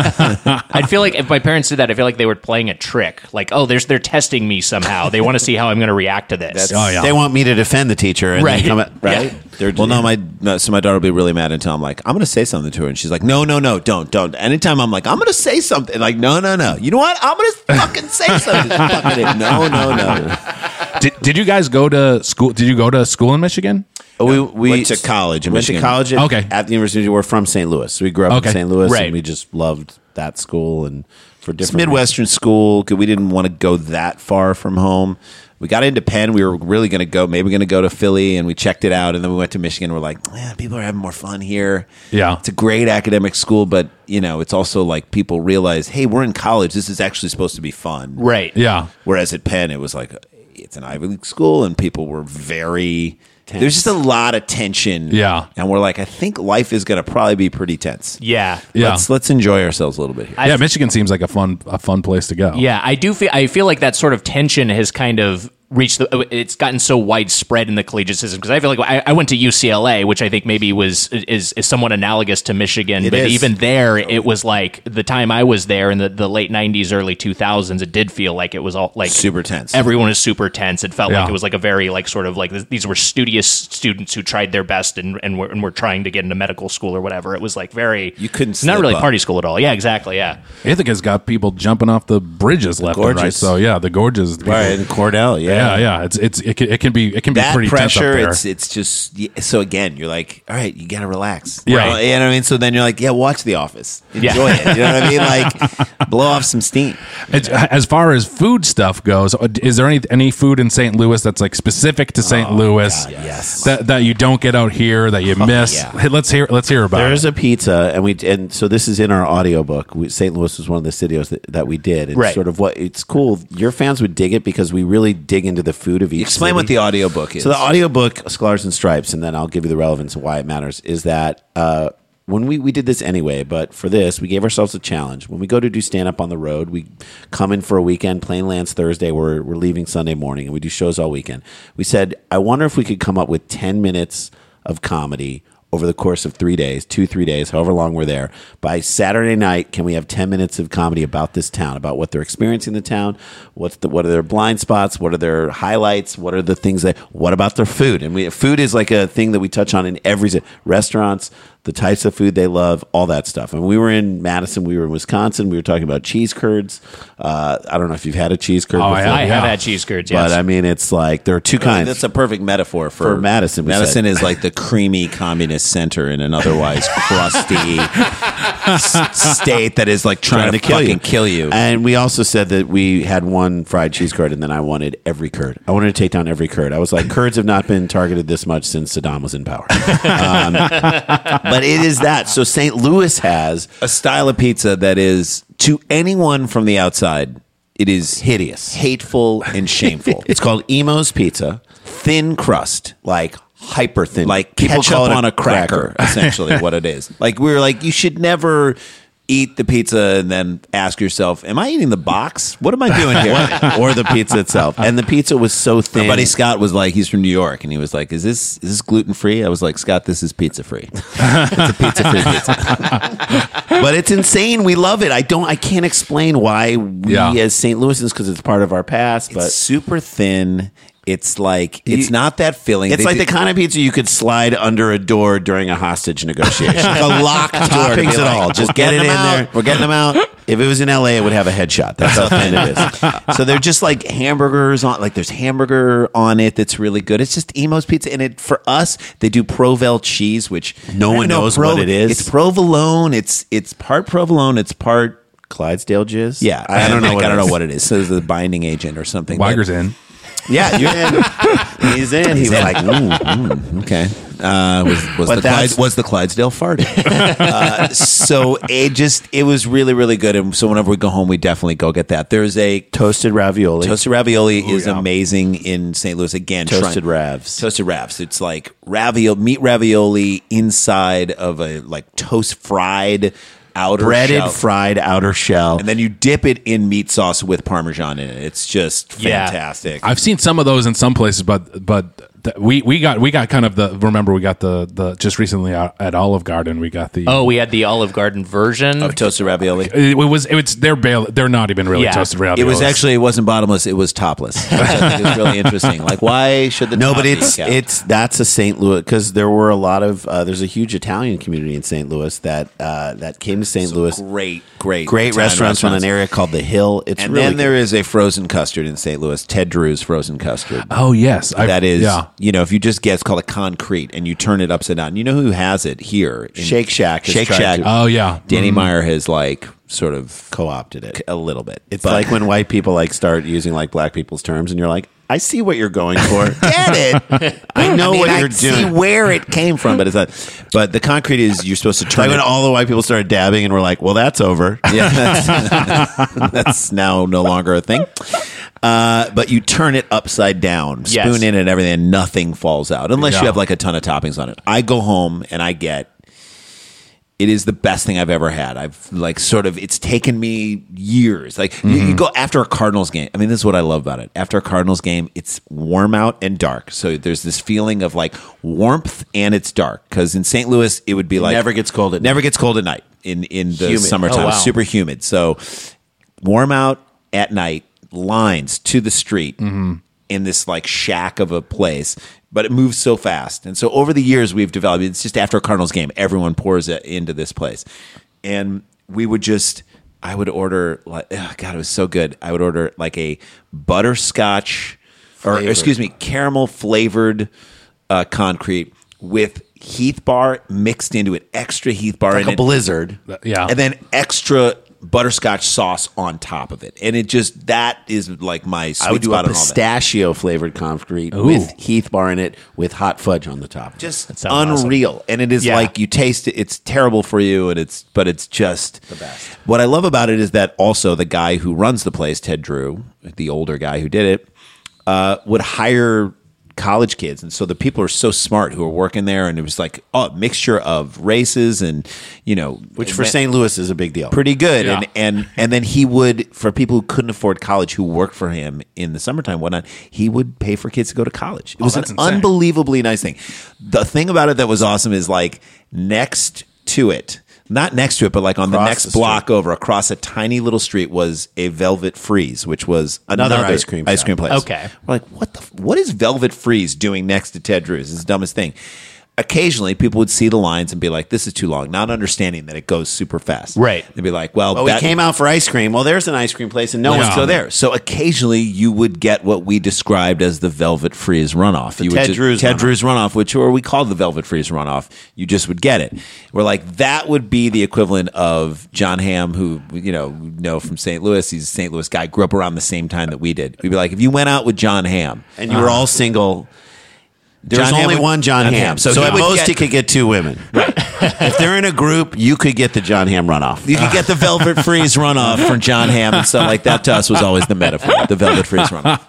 I'd feel like if my parents did that, I feel like they were playing a trick. Like, oh, there's they're testing me somehow. They want to see how I'm going to react to this. Oh yeah. They want me to defend the teacher, and Right. then come at, right? Yeah. They're, Well, no, my no, so my daughter will be really mad until I'm like, I'm going to say something to her, and she's like, no, no, no, don't, don't. Anytime I'm like, I'm going to say something, like, no, no, no. You know what? I'm going to fucking say something. Fucking it. No, no, no. Did, did you guys go to school? Did you go to school in Michigan? we we Went to college in went Michigan. to college at, Okay. at the University. We're from Saint Louis. So we grew up Okay. in Saint Louis, Right. and we just loved that school and for It's different Midwestern school. 'Cause we didn't want to go that far from home. We got into Penn. We were really going to go, maybe going to go to Philly, and we checked it out. And then we went to Michigan. We're like, man, people are having more fun here. Yeah. It's a great academic school, but, you know, it's also like people realize, hey, we're in college. This is actually supposed to be fun. Right. Yeah. Whereas at Penn, it was like, it's an Ivy League school, and people were very. There's just a lot of tension. Yeah. And we're like, I think life is going to probably be pretty tense. Yeah. Yeah. Let's, let's enjoy ourselves a little bit here. yeah, Michigan seems like a fun a fun place to go. Yeah, I do feel I feel like that sort of tension has kind of reached the it's gotten so widespread in the collegiate system because I feel like I, I went to U C L A, which I think maybe was is, is somewhat analogous to Michigan, It but is. even there it was like the time I was there in the, the late nineties, early two thousands, it did feel like it was all like Super tense. Everyone was super tense. It felt Yeah. like it was like a very like sort of like these were studious students who tried their best and and were, and were trying to get into medical school or whatever. It was like very You couldn't not slip really up. party school at all. Yeah, exactly. Yeah. Ithaca's got people jumping off the bridges left and right. gorges. So yeah, the gorges. people- right in Cornell. Yeah, yeah. It's it's it can, it can be it can be That pretty pressure, tense up it's it's just yeah, so again, you're like, all right, you got to relax, Yeah. Well, you know what I mean. So then you're like, yeah, watch The Office, Yeah. enjoy it. You know what I mean? Like, blow off some steam. there. It's, as far as food stuff goes, is there any any food in Saint Louis that's like specific to Saint Louis God, yes. that that you don't get out here that you miss? yeah. Hey, let's hear let's hear about There's it. a pizza, and we and so this is in our audiobook. We, Saint Louis was one of the studios that, that we did. It's Right. sort of what it's cool. Your fans would dig it because we really dig into the food of each. Explain city. what the audiobook is. So the audiobook, Scholars and Stripes, and then I'll give you the relevance and why it matters, is that uh, when we, we did this anyway, but for this, we gave ourselves a challenge. When we go to do stand-up on the road, we come in for a weekend, Plain Lands Thursday, we're, we're leaving Sunday morning, and we do shows all weekend. We said, I wonder if we could come up with ten minutes of comedy over the course of three days, two, three days, however long we're there. By Saturday night, can we have ten minutes of comedy about this town, about what they're experiencing in the town, what's the, what are their blind spots, what are their highlights, what are the things that, what about their food? And we, food is like a thing that we touch on in every restaurants, the types of food they love, all that stuff. And we were in Madison, we were in Wisconsin, we were talking about cheese curds. Uh, I don't know if you've had a cheese curd Oh, before. I, I have Yeah. had cheese curds, yes. But I mean, it's like there are two kinds. That's a perfect metaphor for, For Madison, we Madison said. is like the creamy communist center in an otherwise crusty s- state that is like trying, to, kill fucking you. kill you. And we also said that we had one fried cheese curd, and then I wanted every curd. I wanted to take down every curd. I was like, curds have not been targeted this much since Saddam was in power. Um, but it is that. So Saint Louis has a style of pizza that is, to anyone from the outside, it is hideous, hateful and shameful. It's called Emo's Pizza, Thin crust, like hyper thin, like people ketchup call it on a cracker, essentially what it is. Like we were like, you should never eat the pizza and then ask yourself, am I eating the box? What am I doing here? or the pizza itself. And the pizza was so thin. My buddy Scott was like, he's from New York, and he was like, is this is this gluten free? I was like, Scott, this is pizza free. It's a pizza free pizza. But it's insane. We love it. I don't. I can't explain why we Yeah. as Saint Louisans, because it's part of our past. But It's super thin. It's like it's You- not that filling. it's They like did- the kind of pizza you could slide under a door during a hostage negotiation. like a locked door to be Toppings at like, all. Just we're get it in getting them out. there. We're getting them out. If it was in L A, it would have a headshot. That's how thin it is. So they're just like hamburgers on, like there's hamburger on it that's really good. It's just Emo's Pizza, and it for us they do Provel cheese, which No I one don't know, knows Pro- what it is. It's provolone. It's it's part provolone. It's part Clydesdale jizz. yeah. I don't know. Like, What I don't it know is. what it is. So it's the binding agent or something. Weiger's in. Yeah, you're in. He's in. He was like, mm, Mm, okay. Uh, was was But the that's- Clyde, was the Clydesdale farting? uh, so it just it was really really good. And so whenever we go home, we definitely go get that. There's a toasted ravioli. toasted ravioli is yeah. amazing in Saint Louis. Again, Toasted try- ravs. Toasted ravs. It's like ravioli, meat ravioli inside of a like toast fried outer breaded, shell. fried outer shell. and then you dip it in meat sauce with Parmesan in it. It's just Yeah. fantastic. I've seen some of those in some places, but but th- we we got we got kind of the remember we got the the just recently at at Olive Garden we got the Oh, we had the Olive Garden version. of toasted ravioli. it, it was it's they're bail, they're not even really Yeah. toasted It raviolis. was actually it wasn't bottomless. It was topless. Which I think is really interesting. Like, why should the No, top but be it's kept? it's that's a Saint Louis because there were a lot of uh, there's a huge Italian community in Saint Louis that uh, that came to Saint Louis. great, great, Great Italian restaurants on an area called the Hill. It's And really then there good. is a frozen custard in Saint Louis, Ted Drew's frozen custard. oh yes I, that is, yeah you know, if you just get, it's called a concrete, and you turn it upside down. You know who has it here? In Shake Shack has Shake tried Shack. to- oh yeah Danny Mhm. Meyer has like sort of co-opted it. a little bit. It's But- like when white people like start using like black people's terms, and you're like, I see what you're going for. get it. I know I mean, what I you're see doing. where it came from, but it's not. But the concrete is you're supposed to It's turn like when it. all the white people started dabbing, and we're like, well, that's over. Yeah, that's, that's now no longer a thing. Uh, but you turn it upside down, Yes. spoon in it and everything, and nothing falls out unless Yeah. you have like a ton of toppings on it. I go home and I get. It is the best thing I've ever had. I've like sort of. It's taken me years. Like you, you go after a Cardinals game. I mean, this is what I love about it. After a Cardinals game, it's warm out and dark. So there's this feeling of like warmth and it's dark. Because in Saint Louis, it would be like never gets cold at never gets cold at night in in the Humid. summertime. Oh, wow. Super humid. So warm out at night, lines to the street in this like shack of a place, but it moves so fast. And so over the years we've developed, it's just after a Cardinals game, everyone pours it into this place. And we would just, I would order like, oh God, it was so good. I would order like a butterscotch or Flavored. excuse me, caramel flavored uh, concrete with Heath Bar mixed into it, extra Heath Bar Like in a it. blizzard. yeah And then extra butterscotch sauce on top of it. And it just, that is like my sweet I would do spot a on all that. pistachio flavored concrete Ooh. with Heath Bar in it with hot fudge on the top. Just sounds unreal. And it is Yeah. like you taste it, it's terrible for you, and it's, but it's just the best. What I love about it is that also the guy who runs the place, Ted Drew, the older guy who did it, uh, would hire college kids. And so the people are so smart who are working there. And it was like oh, a mixture of races and, you know. Which for Saint Louis is a big deal. Pretty good. Yeah. And, and and then he would, for people who couldn't afford college who worked for him in the summertime and whatnot, he would pay for kids to go to college. It was an that's insane. unbelievably nice thing. The thing about it that was awesome is like next to it, not next to it, but like on Across the next the block street. over, across a tiny little street, was a Velvet Freeze, which was another, Another ice cream ice shop. cream place. Okay. We're like, what the? f- What is Velvet Freeze doing next to Ted Drew's? It's the dumbest thing. Occasionally, people would see the lines and be like, "This is too long," not understanding that it goes super fast. Right. They'd be like, "Well, Well, we that- came out for ice cream. Well, there's an ice cream place, and no Let's one's go going there." So occasionally you would get what we described as the Velvet Freeze runoff. The you would Ted just- Drew's Ted runoff. Drew's runoff, which or we called the Velvet Freeze runoff. You just would get it. We're like, that would be the equivalent of John Hamm, who you know know from Saint Louis. He's a Saint Louis guy, grew up around the same time that we did. We'd be like, if you went out with John Hamm, And you were all single. There was John Hamm only would- one John John Hamm. Hamm. So, So he at would most, get- he could get two women. Right. If they're in a group, you could get the John Hamm runoff. you could get the Velvet Freeze runoff from John Hamm and stuff like that. To us was always the metaphor, the Velvet Freeze runoff.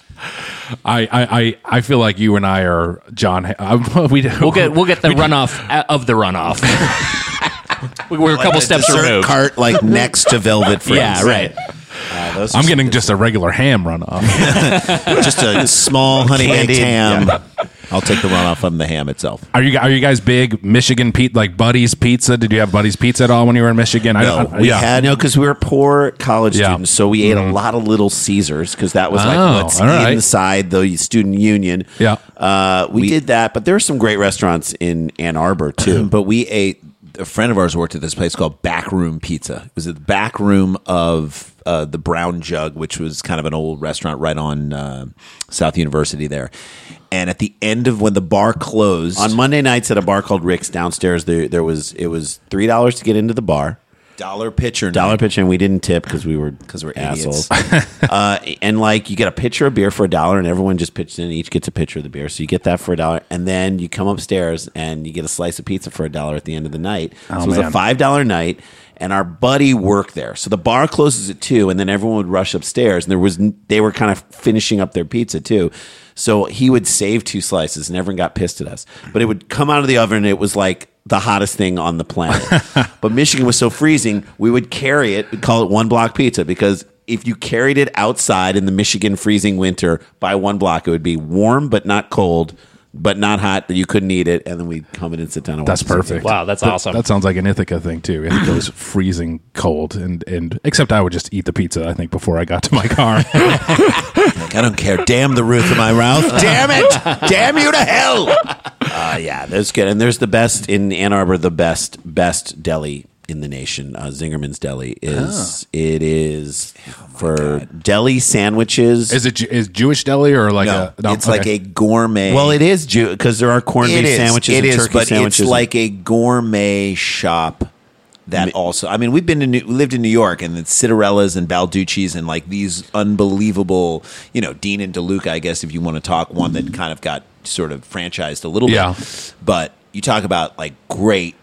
I, I, I, I feel like you and I are John. Ha- we We'll get we'll get the runoff of the runoff. We We're a couple Like steps dessert removed. cart like next to Velvet Freeze. Yeah, right. Uh, those I'm are- getting just a regular ham runoff. Just a small honey baked Candied, ham. yeah. I'll take the runoff from the ham itself. Are you are you guys big Michigan Pete like Buddy's Pizza? Did you have Buddy's Pizza at all when you were in Michigan? I, No, I- we yeah. had- No, because we were poor college Yeah. students, so we ate a lot of Little Caesars because that was like Oh, what's all right. inside the student union. Yeah. uh, we, did that, but there are some great restaurants in Ann Arbor too. But we ate. A friend of ours worked at this place called Backroom Pizza. It was at the back room of uh, the Brown Jug, which was kind of an old restaurant right on uh, South University there. And at the end of when the bar closed On Monday nights at a bar called Rick's downstairs, there there was it was three dollars to get into the bar. dollar pitcher, Dollar pitcher, and we didn't tip because we were 'Cause we're assholes. uh, and like you get a pitcher of beer for a dollar, and everyone just pitches in. Each gets a pitcher of the beer, so you get that for a dollar, and then you come upstairs and you get a slice of pizza for a dollar at the end of the night. so it was man. a five dollar night, and our buddy worked there. So the bar closes at two, and then everyone would rush upstairs, and there was they were kind of finishing up their pizza too. So he would save two slices, and everyone got pissed at us. But it would come out of the oven, and it was like the hottest thing on the planet. But Michigan was so freezing, we would carry it, we'd call it one block pizza, because if you carried it outside in the Michigan freezing winter by one block, it would be warm but not cold, but not hot that you couldn't eat it, and then we'd come in and sit down and That's watch the perfect. Wow, that's That- awesome. That sounds like an Ithaca thing too. Ithaca was freezing cold, and and except I would just eat the pizza. I think before I got to my car. Like, I don't care. Damn the roof of my mouth. Damn it. Damn you to hell. Uh, yeah, that's good. And there's the best in Ann Arbor, the best best deli in the nation. Uh, Zingerman's Deli is it is for deli sandwiches. is it Ju- is Jewish deli or like No, a? it's like okay. a gourmet. well, it is Jew because there are corned It beef is. sandwiches It and is, turkey but sandwiches. it's like a gourmet shop that also. I mean, we've been to New, we lived in New York, and it's Citarellas and Balducci's and like these unbelievable, you know, Dean and DeLuca. I guess if you want to talk one that kind of got sort of franchised a little Yeah. bit, but you talk about like great,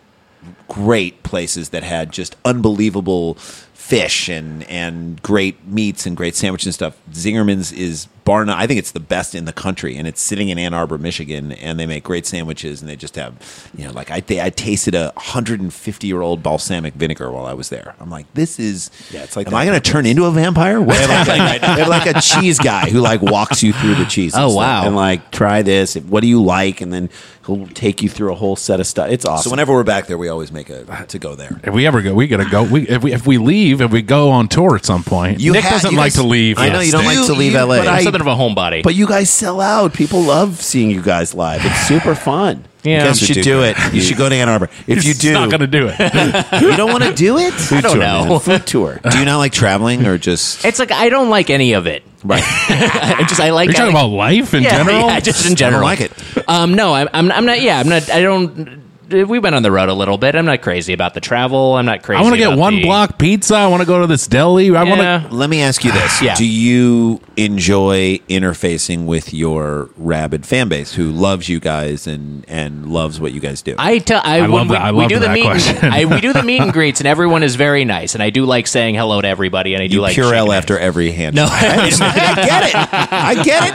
great places that had just unbelievable fish and and great meats and great sandwiches and stuff. Zingerman's is bar none. I think it's the best in the country, and it's sitting in Ann Arbor, Michigan, and they make great sandwiches, and they just have, you know, like I I tasted a one hundred fifty year old balsamic vinegar while I was there. I'm like, this is yeah, it's like, am I going to turn into a vampire? What's happening right now? They have like a cheese guy who like walks you through the cheese. and Oh, stuff. wow. and like try this. What do you like? And then he'll take you through a whole set of stuff. It's awesome. So whenever we're back there, we always make a to go there. If we ever go, we gotta go. We if we if we leave, if we go on tour at some point, You Nick ha- doesn't you like guys- to leave. I know you don't You- like to leave you- L A, but I'm I- something of a homebody. but you guys sell out. People love seeing you guys live. It's super fun. Yeah. you guys should do it. You should go to Ann Arbor. If you He's do, not gonna do it. you don't want to do it. Food don't tour, know. man. Food tour. Do you not like traveling or just it's like I don't like any of it. right? I just I like. You're I talking like- about life in yeah, general. yeah, just in general. like it. Um, no, I'm, I'm I'm not. Yeah, I'm not. I don't. we went on the road a little bit. I'm not crazy about the travel. I'm not crazy. I want to get about one the- block pizza. I want to go to this deli. I want Yeah. to. Let me ask you this. Yeah. Do you enjoy interfacing with your rabid fan base who loves you guys and, and loves what you guys do? I tell I, I when love we, that- I we love do the that meet question. and, I, we do the meet and greets and everyone is very nice and I do like saying hello to everybody and I do you like Purell shaking after hands. every hand. No, I get it. I get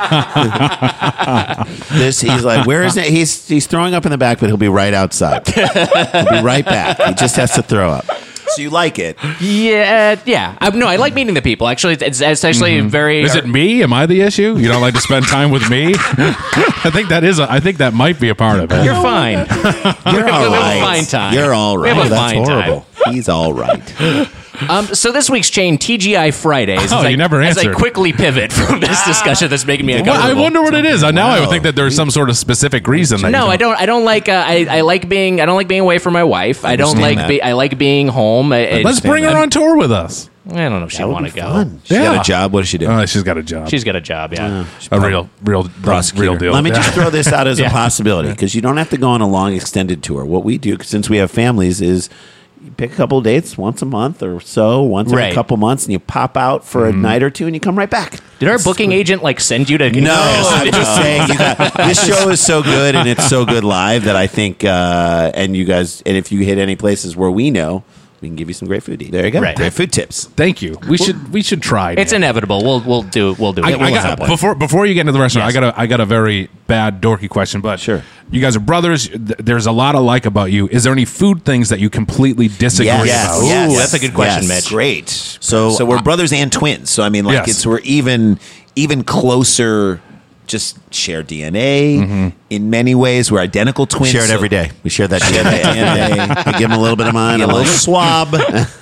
it, Nick. This he's like, where is it? He's he's throwing up in the back, but he'll be right outside. He'll be right back. He just has to throw up. So you like it. yeah, yeah. I, no, I like meeting the people. Actually, it's, it's actually very. Is it me? Am I the issue? You don't like to spend time with me? I think that is. A, I think that might be a part of it. You're fine. You're We all have a right. fine time. You're all We right. have a That's fine time. horrible. He's all right. Um, so this week's chain, T G I Fridays. Oh, as I, you never As I answered. quickly pivot from this discussion that's making me Well, uncomfortable. I wonder what it is. Uh, Now I would Wow. think that there's some sort of specific reason. That No, you I don't. I don't like. Uh, I, I like being. I don't like being away from my wife. I don't Understand like. that. Be, I like being home. I, I- Let's bring her I'm- on tour with us. I don't know if she want to go. Fun. She Yeah. got a job. What does she do? Oh, she's got a job. She's got a job. Yeah. a real, real, Prosecutor. real deal. Let me Yeah. just throw this out as Yeah. a possibility because you don't have to go on a long extended tour. What we do, since we have families, is you pick a couple of dates once a month or so, once every Right. couple months, and you pop out for a night or two, and you come right back. Did our booking agent like send you to? No, I'm just saying you got, this show is so good and it's so good live that I think, uh, and you guys, and if you hit any places where we know, we can give you some great food to eat. There you go. Right. Great food tips. Thank you. We should. We should try. It's Nick. inevitable. We'll we'll do we'll do I, it. I We'll got, have one. before before you get into the restaurant, Yes. I got a I got a very bad dorky question. But Sure. you guys are brothers. Th- There's a lot I like about you. Is there any food things that you completely disagree Yes. about? Yes. Ooh, that's a good question, Yes. Mitch. Great. So- so we're brothers and twins. So I mean, like Yes. it's we're even even closer. Just share D N A in many ways. We're identical twins. We share it so- every day. We share that D N A. D N A. I give them a little bit of mine, a a little little swab.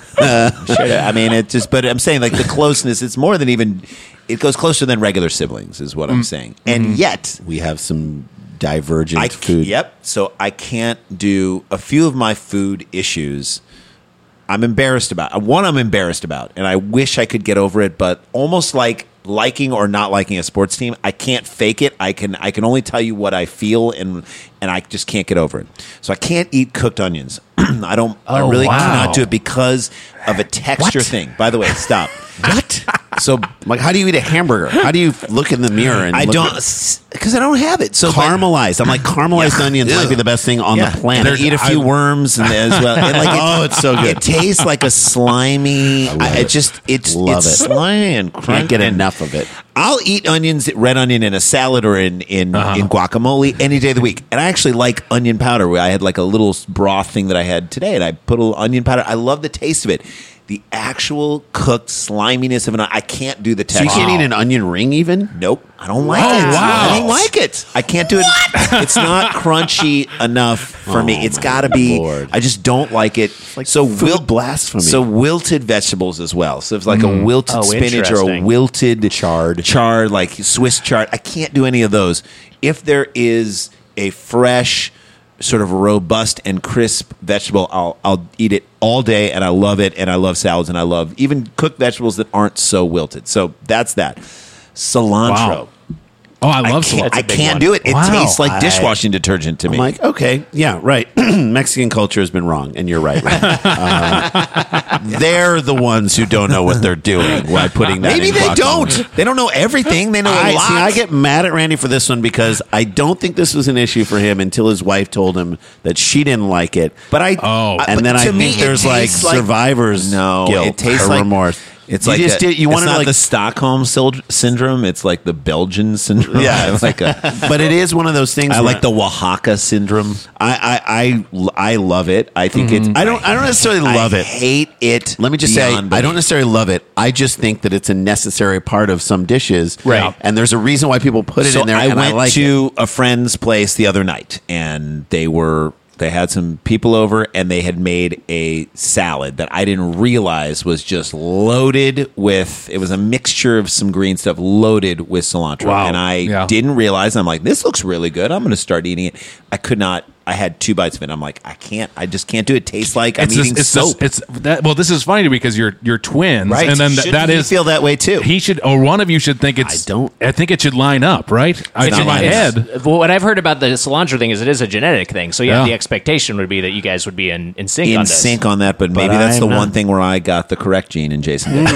Sure. I mean, it just. But I'm saying, like the closeness. It's more than even. It goes closer than regular siblings, is what I'm saying. And yet, we have some divergent I food. Yep. So I can't do a few of my food issues. I'm embarrassed about. One, I'm embarrassed about, and I wish I could get over it. But almost like liking or not liking a sports team, I can't fake it. I can. I can only tell you what I feel, and and I just can't get over it. So I can't eat cooked onions. I don't. I Oh, really wow. cannot do it because of a texture thing. By the way, stop. What? So Like, how do you eat a hamburger? How do you look in the mirror and I look don't at- because I don't have it. So but- caramelized? I'm like, caramelized Yeah. onions might be the best thing on Yeah. the planet. And I eat a few worms and as well. And like, Oh, it's so good. It tastes like a slimy. I I, it just it's Love it's it. slimy and Can't get and enough of it. I'll eat onions, red onion in a salad or in in, in guacamole any day of the week. And I actually like onion powder. Where I had like a little broth thing that I had today, and I put a little onion powder. I love the taste of it. The actual cooked sliminess of an I can't do the So texture. you can't eat an onion ring even? Nope, I don't like Oh, it. wow. I don't like it. I can't do it. It's not crunchy enough for me. Oh, It's my got to be. Lord. I just don't like it. like so food wilt blasphemy. So wilted vegetables as well. So it's like a wilted Oh, spinach or a interesting. wilted charred, charred like Swiss chard. I can't do any of those. If there is a fresh, sort of robust and crisp vegetable, I'll I'll eat it all day, and I love it, and I love salads, and I love even cooked vegetables that aren't so wilted. So that's that. Cilantro. Wow. Oh, I I love can't, cilantro. I a big can't one. do it. It Wow. tastes like I- dishwashing detergent to me. I'm like, okay, yeah, right. Mexican culture has been wrong, and you're right. Ryan. Uh, they're the ones who don't know what they're doing by putting that. Maybe in they guacamole. don't. They don't know everything. They know a I, lot. see, I get mad at Randy for this one because I don't think this was an issue for him until his wife told him that she didn't like it. but I. Oh. I- And but then I to me, think it there's like tastes like survivor's No, guilt it tastes or like remorse. It's You like just a, did- you it's wanted not to, like- the Stockholm syld- syndrome. It's like the Belgian syndrome. Yeah, It's like a. but it is one of those things. I where like the Oaxaca syndrome. I I I, I love it. I think it's. I don't. I don't necessarily love I it. hate it. Let me just say, beyond I don't belief. necessarily love it. I just think that it's a necessary part of some dishes, Right. And there's a reason why people put it So in there. I and went I like to a friend's place the other night, and they were they had some people over, and they had made a salad that I didn't realize was just loaded with. It was a mixture of some green stuff loaded with cilantro, Wow. and I Yeah. didn't realize. I'm like, this looks really good. I'm going to start eating it. I could not I had two bites of it. I'm like, I can't. I just can't do it. Tastes like I'm It's eating just, it's soap. just, it's that. Well, this is funny because you're you're twins, Right. and then th- Shouldn't that he is feel that way too. He should, or one of you should think it's. I don't- I think it should line up, right? I, not in my lining up. head. Well, what I've heard about the cilantro thing is it is a genetic thing. So yeah, Yeah. the expectation would be that you guys would be in, in sync on in this. sync on that, but maybe that's I'm the not. one thing where I got the correct gene and Jason didn't.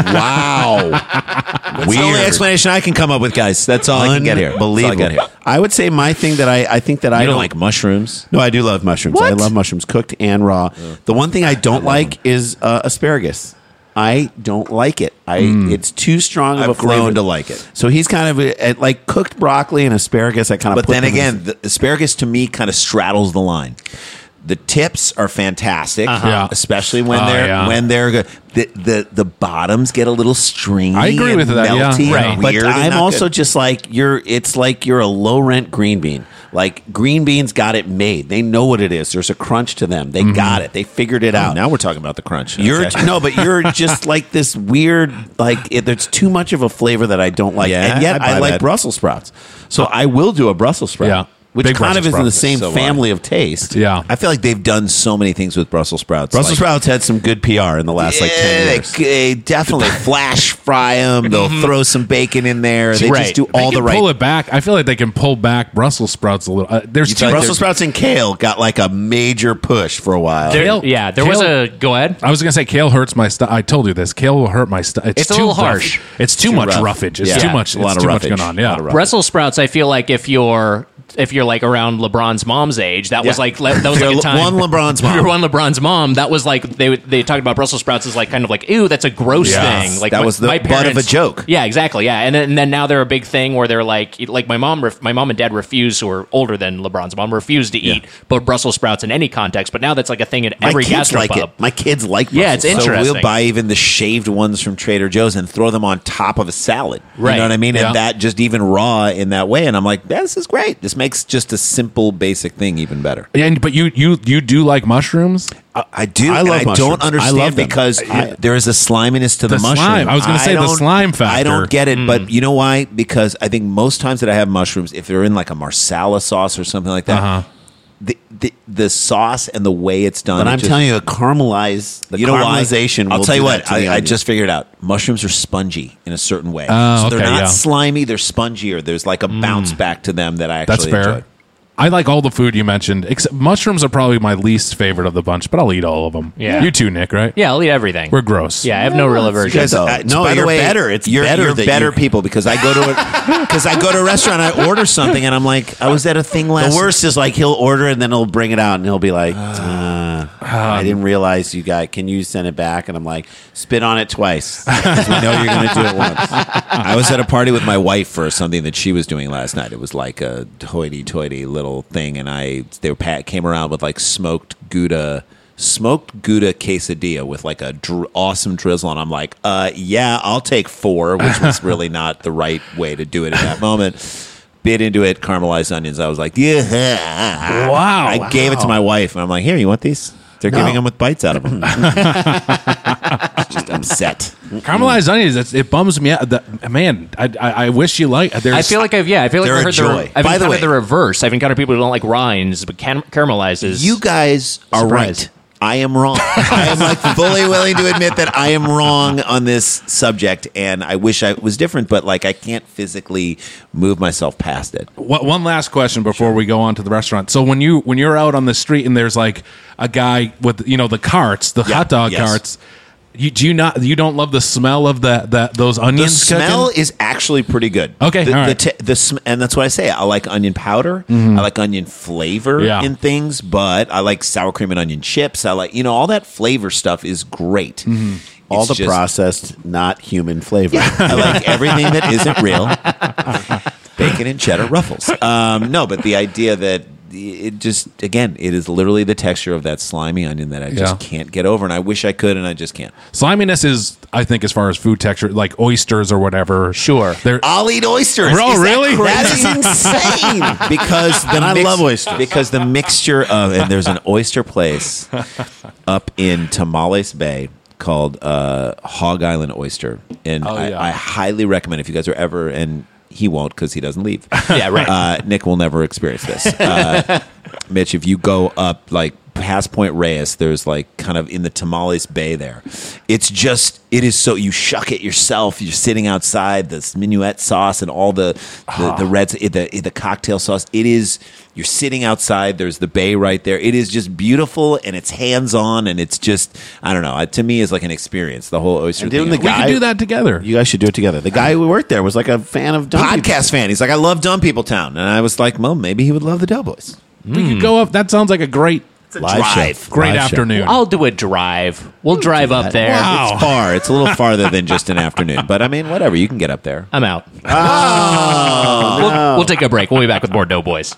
Wow. That's the only explanation I can come up with, guys. That's all I can get here. That's all I get here. I would say my thing that I, I think that I I don't like mushrooms. No, I do love mushrooms. I love mushrooms, cooked and raw. The one thing I don't like is uh, asparagus. I don't like it. I it's too strong of I've a flavor grown to like it. So he's kind of a, a- like cooked broccoli and asparagus. I kind of. But put then them in again, the asparagus to me kind of straddles the line. The tips are fantastic, Yeah. especially when Oh, they're yeah. when they're good. The, the the bottoms get a little stringy. I agree and with that, yeah. melty Right. and But weird and I'm not also good. just like you're. It's like you're a low rent green bean. Like green beans got it made. They know what it is. There's a crunch to them. They got it. They figured it Oh, out. now we're talking about the crunch. You're Okay. no, but you're just like this weird. Like it, there's too much of a flavor that I don't like, Yeah, and yet I buy I, like that. Brussels sprouts. So I will do a Brussels sprout, Yeah. which Big kind of Brussels is in the sprout. same So wide. family of taste. Yeah. I feel like they've done so many things with Brussels sprouts. Brussels like, sprouts had some good P R in the last like Yeah, ten they, years. they definitely flash fry them. They'll throw some bacon in there. They Right. just do They all can the right. pull it back. I feel like they can pull back Brussels sprouts a little. Uh, there's You two feel like Brussels sprouts and kale got like a major push for a while. There- Kale- yeah, there was kale- a go ahead. I was gonna say kale hurts my stomach. I told you this. Kale will hurt my stomach. It's a too little rough. harsh. It's too, Too much rough. roughage. It's Yeah. too much. A lot it's of too roughage. much going on. A lot Yeah. of roughage. Brussels sprouts, I feel like if you're if you're like around LeBron's mom's age, that was Yeah. like that was like a time. One LeBron's mom. If you're one LeBron's mom, that was like they they talked about Brussels sprouts as like kind of like ew, that's a gross Yes. thing. Like That my- was the my butt of a parents- joke. Yeah, exactly. Yeah, and then, and then now they're a big thing where they're like like my mom, ref, my mom and dad refuse, who are older than LeBron's mom, refuse to eat but Brussels sprouts in any context. But now that's like a thing at My every kids like gastropub. it. My kids like. Yeah, it's Brussels sprouts. So interesting. we'll buy even the shaved ones from Trader Joe's and throw them on top of a salad. You Right. know what I mean? Yeah. And that just even raw in that way. And I'm like, yeah, this is great. This makes just a simple, basic thing even better. And but you you you do like mushrooms? I, I do. I and love I mushrooms. don't I understand love them. because I- there is a sliminess to the, The mushroom. slime. I was gonna say the don't- slime I factor. don't get it, but you know why? Because I think most times that I have mushrooms, if they're in like a marsala sauce or something like that, Uh-huh. the, the the sauce and the way it's done. But it I'm just- telling you, a caramelized. The you know why? caramelization. I'll will tell you do what. that to the I, I onion. just figured it out. Mushrooms are spongy in a certain way. Oh, so they're okay, not yeah. slimy. They're spongier. There's like a bounce back to them that I That's actually fair. enjoy. I like all the food you mentioned. Except mushrooms are probably my least favorite of the bunch, but I'll eat all of them. Yeah. You too, Nick, right? Yeah, I'll eat everything. We're gross. yeah, I have no real aversion. Because, though. uh, No, by the you're way, better. It's you're, better you're that better you- people because I go to a because I go to a restaurant. I order something and I'm like, I was at a thing last. The worst is like he'll order and then he'll bring it out and he'll be like, uh, I didn't realize you got. Can you send it back? And I'm like, spit on it twice. 'Cause we know you're going to do it once. I was at a party with my wife for something that she was doing last night. It was like a hoity-toity little thing, and I they were, pat, came around with like smoked Gouda, smoked Gouda quesadilla with like a dr- awesome drizzle, and I'm like, uh, yeah, I'll take four, which was really not the right way to do it in that moment. Bit into it, caramelized onions. I was like, yeah, Wow. I gave it to my wife, and I'm like, here, you want these? They're giving them with bites out of them. Just upset. Caramelized onions, it's, it bums me out. The, man, I, I, I wish you like. There's, I feel like I've yeah, I feel like They're I've a heard joy. the I've By the encountered way- the reverse. I've encountered people who don't like rinds, but can, caramelized is You guys are Surprise. right. I am wrong. I am like fully willing to admit that I am wrong on this subject, and I wish I was different, but like I can't physically move myself past it. One one last question before we go on to the restaurant. So when you when you're out on the street and there's like a guy with you know the carts, the Yeah, hot dog yes. carts, you do you not you don't love the smell of that that those The onions? smell cooking? is actually pretty good. Okay, the, all the, right. t- the sm- and that's what I say. I like onion powder. I like onion flavor Yeah. in things, but I like sour cream and onion chips. I like you know all that flavor stuff is great. All It's the just- processed, not human flavor. I like everything that isn't real. Bacon and cheddar ruffles. Um, no, but the idea that it just, again, it is literally the texture of that slimy onion that I just Yeah. can't get over. And I wish I could, and I just can't. Sliminess is, I think, as far as food texture, like oysters or whatever. Sure. They're I'll eat oysters. Oh, Is that really? crazy? That is insane. Because the I mix- love oysters. Because the mixture of, and there's an oyster place up in Tamales Bay called uh, Hog Island Oyster. And Oh, I, yeah. I highly recommend if you guys are ever, and he won't because he doesn't leave. Yeah, right. Uh, Nick will never experience this. Uh, Mitch, if you go up like past Point Reyes, there's like kind of in the Tamales Bay there. It's just, it is so, you shuck it yourself. You're sitting outside, this minuet sauce and all the the, the reds, the, the cocktail sauce. It is, you're sitting outside. There's the bay right there. It is just beautiful and it's hands-on and it's just, I don't know. It, to me, is like an experience. The whole oyster And thing. didn't the We guy- could do that together. You guys should do it together. The guy who worked there was like a fan of Dumb People. Podcast fan. He's like, I love Dumb People Town. And I was like, well, maybe he would love the Doughboys. We could go up. That sounds like a great, Live show. drive. great Live show. afternoon. I'll do a drive. We'll drive up there. Wow. It's far. It's a little farther than just an afternoon. But I mean, whatever. You can get up there. I'm out. Oh, We'll, we'll take a break. We'll be back with more Doughboys.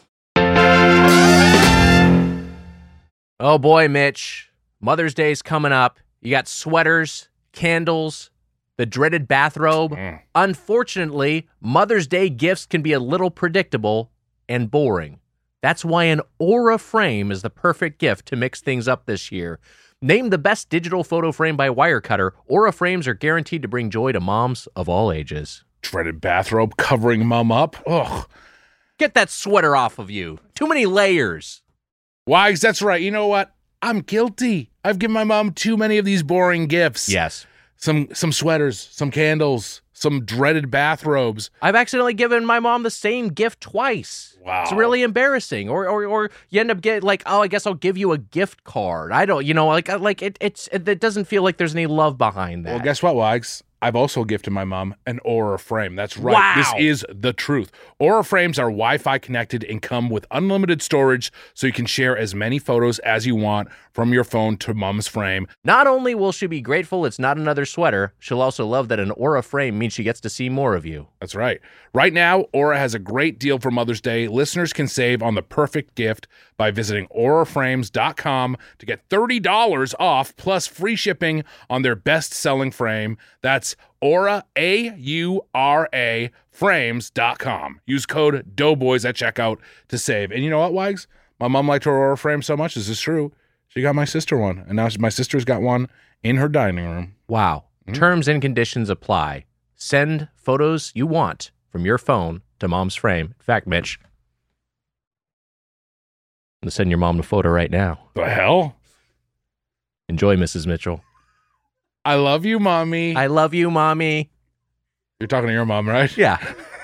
Oh boy, Mitch. Mother's Day's coming up. You got sweaters, candles, the dreaded bathrobe. Unfortunately, Mother's Day gifts can be a little predictable and boring. That's why an Aura frame is the perfect gift to mix things up this year. Named the best digital photo frame by Wirecutter, Aura frames are guaranteed to bring joy to moms of all ages. Dreaded bathrobe covering mom up. Ugh. Get that sweater off of you. Too many layers. Wags, that's right. You know what? I'm guilty. I've given my mom too many of these boring gifts. Yes. Some some sweaters, some candles, some dreaded bathrobes. I've accidentally given my mom the same gift twice. Wow. It's really embarrassing. Or or or you end up getting like, oh, I guess I'll give you a gift card. I don't, you know, like like it it's it, it doesn't feel like there's any love behind that. Well, guess what, Wags? I've also gifted my mom an Aura frame. That's right. Wow. This is the truth. Aura frames are Wi-Fi connected and come with unlimited storage, so you can share as many photos as you want from your phone to mom's frame. Not only will she be grateful it's not another sweater, she'll also love that an Aura frame means she gets to see more of you. That's right. Right now, Aura has a great deal for Mother's Day. Listeners can save on the perfect gift by visiting aura frames dot com to get thirty dollars off plus free shipping on their best-selling frame. That's Aura, A U R A, frames dot com. Use code Doughboys at checkout to save. And you know what, Wags? My mom liked her Aura frame so much. This is true. She got my sister one, and now my sister's got one in her dining room. Wow. Terms and conditions apply. Send photos you want from your phone to mom's frame. In fact, Mitch, I'm going to send your mom a photo right now. The hell? Enjoy, Missus Mitchell. I love you, Mommy. I love you, Mommy. You're talking to your mom, right? Yeah.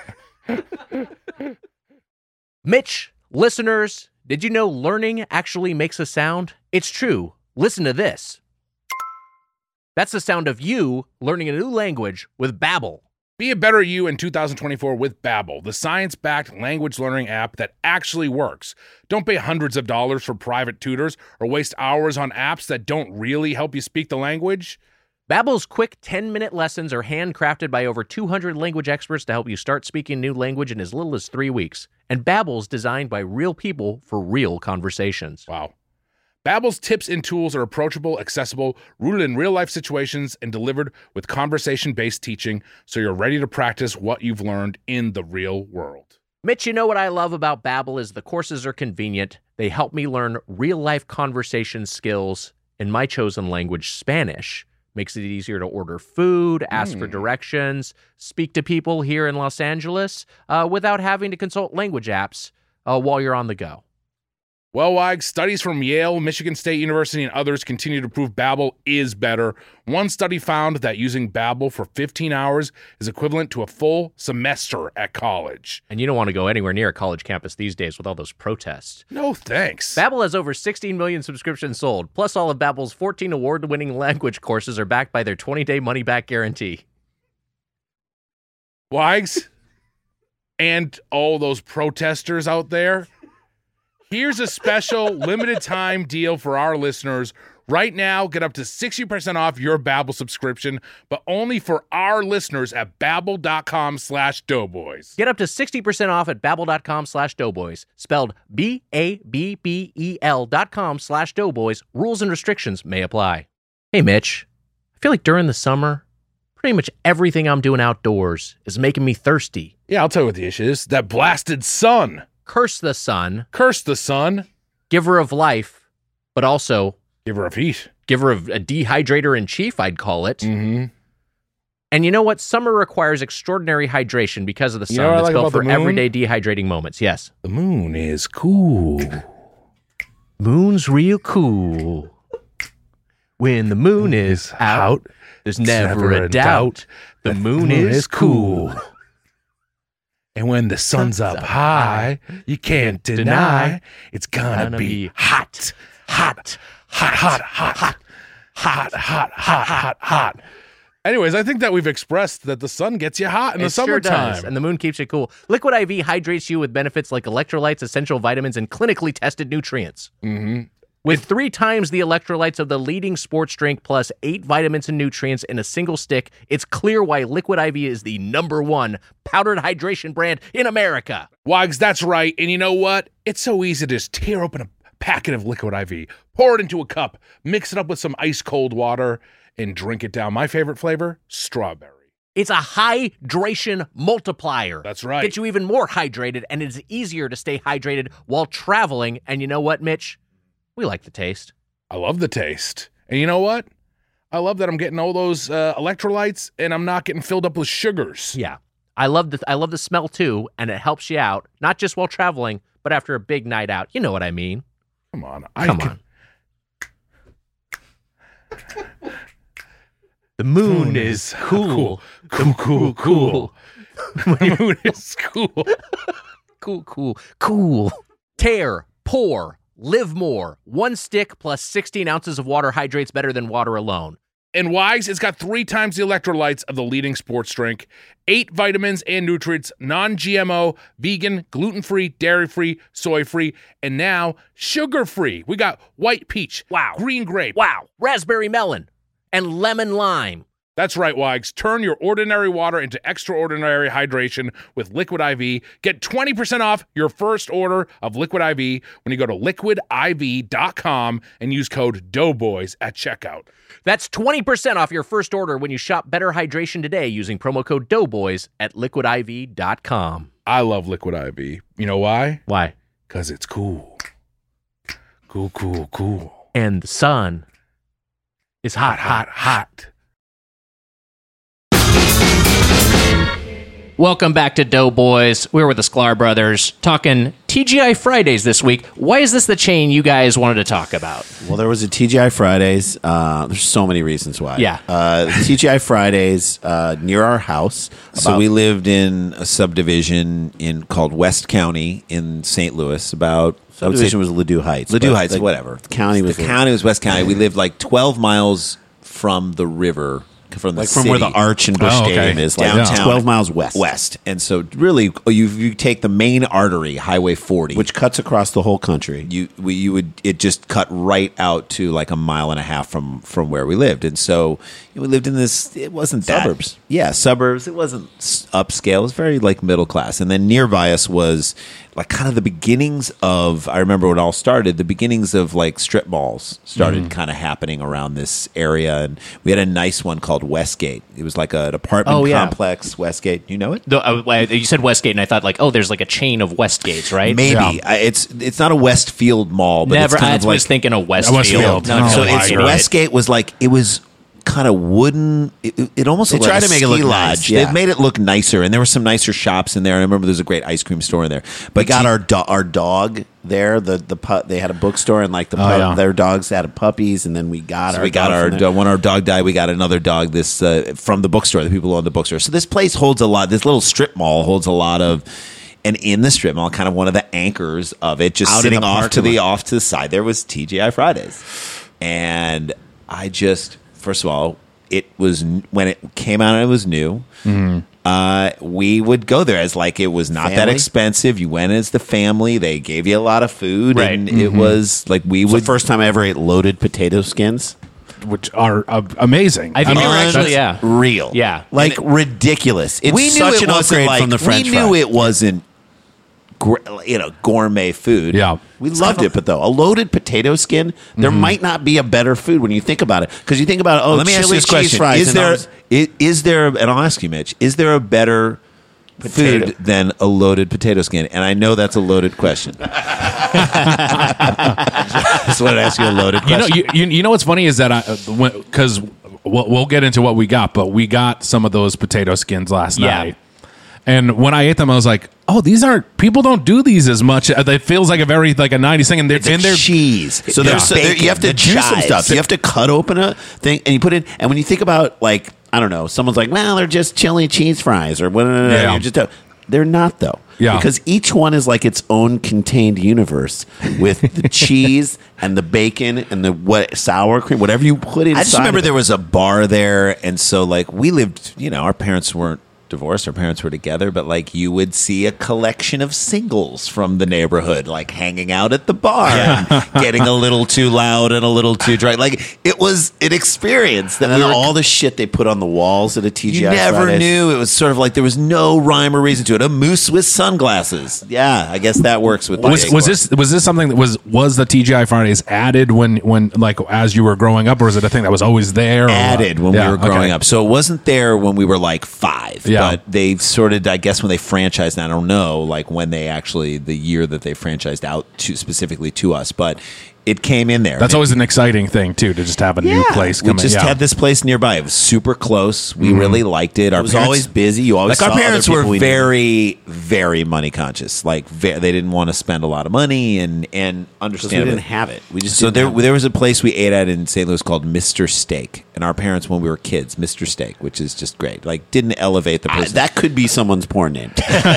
Mitch, listeners, did you know learning actually makes a sound? It's true. Listen to this. That's the sound of you learning a new language with Babbel. Be a better you in two thousand twenty-four with Babbel, the science-backed language learning app that actually works. Don't pay hundreds of dollars for private tutors or waste hours on apps that don't really help you speak the language. Babbel's quick ten-minute lessons are handcrafted by over two hundred language experts to help you start speaking a new language in as little as three weeks. And Babbel's designed by real people for real conversations. Wow. Babbel's tips and tools are approachable, accessible, rooted in real-life situations, and delivered with conversation-based teaching, so you're ready to practice what you've learned in the real world. Mitch, you know what I love about Babbel is the courses are convenient. They help me learn real-life conversation skills in my chosen language, Spanish. Makes it easier to order food, ask mm. for directions, speak to people here in Los Angeles uh, without having to consult language apps uh, while you're on the go. Well, Wags, studies from Yale, Michigan State University, and others continue to prove Babbel is better. One study found that using Babbel for fifteen hours is equivalent to a full semester at college. And you don't want to go anywhere near a college campus these days with all those protests. No thanks. Babbel has over sixteen million subscriptions sold. Plus, all of Babbel's fourteen award-winning language courses are backed by their twenty-day money-back guarantee. Wags, and all those protesters out there, here's a special limited time deal for our listeners. Right now, get up to sixty percent off your Babbel subscription, but only for our listeners at babbel.com slash doughboys. Get up to sixty percent off at babbel.com slash doughboys. Spelled B A B B E L dot com slash doughboys. Rules and restrictions may apply. Hey, Mitch. I feel like during the summer, pretty much everything I'm doing outdoors is making me thirsty. Yeah, I'll tell you what the issue is. That blasted sun. Curse the sun. Curse the sun. Giver of life, but also giver of heat. Giver of a dehydrator in chief, I'd call it. Mm-hmm. And you know what? Summer requires extraordinary hydration because of the sun you know that's like built for the everyday dehydrating moments. Yes. The moon is cool. Moon's real cool. When the moon is out, there's never a doubt. The moon is cool. And when the sun's up high, you can't deny it's gonna be hot, hot, hot, hot, hot, hot, hot, hot, hot, hot, hot. Anyways, I think that we've expressed that the sun gets you hot in the It sure summertime. does, and the moon keeps you cool. Liquid I V hydrates you with benefits like electrolytes, essential vitamins, and clinically tested nutrients. Mm-hmm. With three times the electrolytes of the leading sports drink plus eight vitamins and nutrients in a single stick, it's clear why Liquid I V is the number one powdered hydration brand in America. Wags, that's right. And you know what? It's so easy to just tear open a packet of Liquid I V, pour it into a cup, mix it up with some ice cold water, and drink it down. My favorite flavor, strawberry. It's a hydration multiplier. That's right. Gets you even more hydrated, and it's easier to stay hydrated while traveling. And you know what, Mitch? We like the taste. I love the taste. And you know what? I love that I'm getting all those uh, electrolytes, and I'm not getting filled up with sugars. Yeah. I love the I love the smell too, and it helps you out, not just while traveling, but after a big night out. You know what I mean. Come on. Come I on. The moon is cool. Cool, cool, cool. The moon is cool. Cool, cool, cool. Tear, pour, live more. One stick plus sixteen ounces of water hydrates better than water alone. And Wags, it's got three times the electrolytes of the leading sports drink, eight vitamins and nutrients, non-G M O, vegan, gluten-free, dairy-free, soy-free, and now sugar-free. We got white peach, Wow. green grape. Wow. Raspberry melon and lemon lime. That's right, Wags. Turn your ordinary water into extraordinary hydration with Liquid I V. Get twenty percent off your first order of Liquid I V when you go to liquid I V dot com and use code Doughboys at checkout. That's twenty percent off your first order when you shop Better Hydration today using promo code Doughboys at liquid I V dot com. I love Liquid I V. You know why? Why? Because it's cool. Cool, cool, cool. And the sun is hot, hot, hot. Welcome back to Doughboys. We're with the Sklar brothers talking T G I Fridays this week. Why is this the chain you guys wanted to talk about? Well, there was a T G I Fridays. Uh, there's so many reasons why. Yeah. Uh, T G I Fridays uh, near our house. So about- we lived in a subdivision in called West County in Saint Louis. About I would say subdivision was Ladue Heights. Ladue but, Heights, like, whatever. The county was the county was West County. We lived like twelve miles from the river, from the like from city. where the Arch and Busch Oh, okay. Stadium is, like Downtown. twelve miles west, West, and so really, you you take the main artery, Highway forty, which cuts across the whole country. you we, you would it just cut right out to like a mile and a half from from where we lived, and so we lived in this. It wasn't that- Suburbs. yeah, suburbs. It wasn't s- upscale. It was very like middle class, and then nearby us was like kind of the beginnings of. I remember when it all started. The beginnings of like strip malls started kind of happening around this area, and we had a nice one called Westgate. It was like an apartment Oh, yeah. complex. Westgate, you know it? The, uh, I- you said Westgate, and I thought like, oh, there's like a chain of Westgates, right? Maybe Yeah. I, it's it's not a Westfield mall, but Never. it's kind I of like was thinking of Westfield. Westfield. No, Oh, so my it's God. Westgate was like it was kind of wooden. It, it- it almost They looked like tried a to make it look ski nice, lodge. yeah. They've made it look nicer, and there were some nicer shops in there. And I remember there's a great ice cream store in there. But We got T- our do- our dog there. The the pu- they had a bookstore, and like the Oh, pu- yeah. their dogs had puppies, and then we got so our we got dog our from there. do- when our dog died, we got another dog. This uh, from the bookstore. The people who own the bookstore. So this place holds a lot. This little strip mall holds a lot of. And in the strip mall, kind of one of the anchors of it, just Out in sitting the off to parking the lot. off to the side, there was T G I Fridays, and I just first of all, it was n- when it came out and it was new. Uh, we would go there as like it was not that Family? expensive. You went as the family. They gave you a lot of food, Right. and it was like we It was would the first time I ever ate loaded potato skins. which are uh, amazing. I think mean, they were that's- actually, yeah. real. Yeah. Like ridiculous. It's we knew such it an wasn't upgrade like, from the French We knew fry. it wasn't, gr- you know, gourmet food. Yeah. We loved it, but though a loaded potato skin, there might not be a better food when you think about it. Because you think about oh, Let me ask you chili this cheese question: fries. Is and there those- is, is there? And I'll ask you, Mitch. Is there a better Potato. food than a loaded potato skin? And I know that's a loaded question. I just wanted to ask you a loaded You know, question. you, you, you know what's funny is that I because we'll, we'll get into what we got, but we got some of those potato skins last Yeah. night, and when I ate them, I was like, oh, these aren't people don't do these as much. It feels like a very like a nineties thing, and they're It's a in their cheese. So there's so there, Bacon, you have to the juice some chives. stuff. You have to cut open a thing and you put it. And when you think about like I don't know, someone's like, well, they're just chili cheese fries or what? Yeah. You're just a, they're not though. Yeah. Because each one is like its own contained universe with the cheese and the bacon and the what sour cream, whatever you put inside. I just remember of it. there was a bar there, and so like we lived. You know, our parents weren't divorced. Our parents were together, but like you would see a collection of singles from the neighborhood, like hanging out at the bar, and getting a little too loud and a little too dry. Like it was an experience that And then we were all the shit they put on the walls at a T G I You never Fridays. knew. It was sort of like there was no rhyme or reason to it. A moose with sunglasses. Yeah, I guess that works with the Was, decor. was this was this something that was was the T G I Fridays added when when like as you were growing up, or was it a thing that was always there? Or added what? when Yeah, we were growing okay. up? So it wasn't there when we were like five. Yeah. But they sort of, I guess, when they franchised, I don't know, like when they actually the year that they franchised out to specifically to us, but it came in there. That's And it- always an exciting thing too, to just have a new place we come just in. Yeah. had this place nearby. It was super close. We really liked it. Our It was parents- always busy. You always like our saw other parents people were we knew. very, very money conscious. Like ve- they didn't want to spend a lot of money and and Because we understand didn't have it. We just So didn't there have it. there was a place we ate at in Saint Louis called Mister Steak, and our parents when we were kids, Mister Steak, which is just great. Like didn't elevate the I- person. that could be someone's porn name.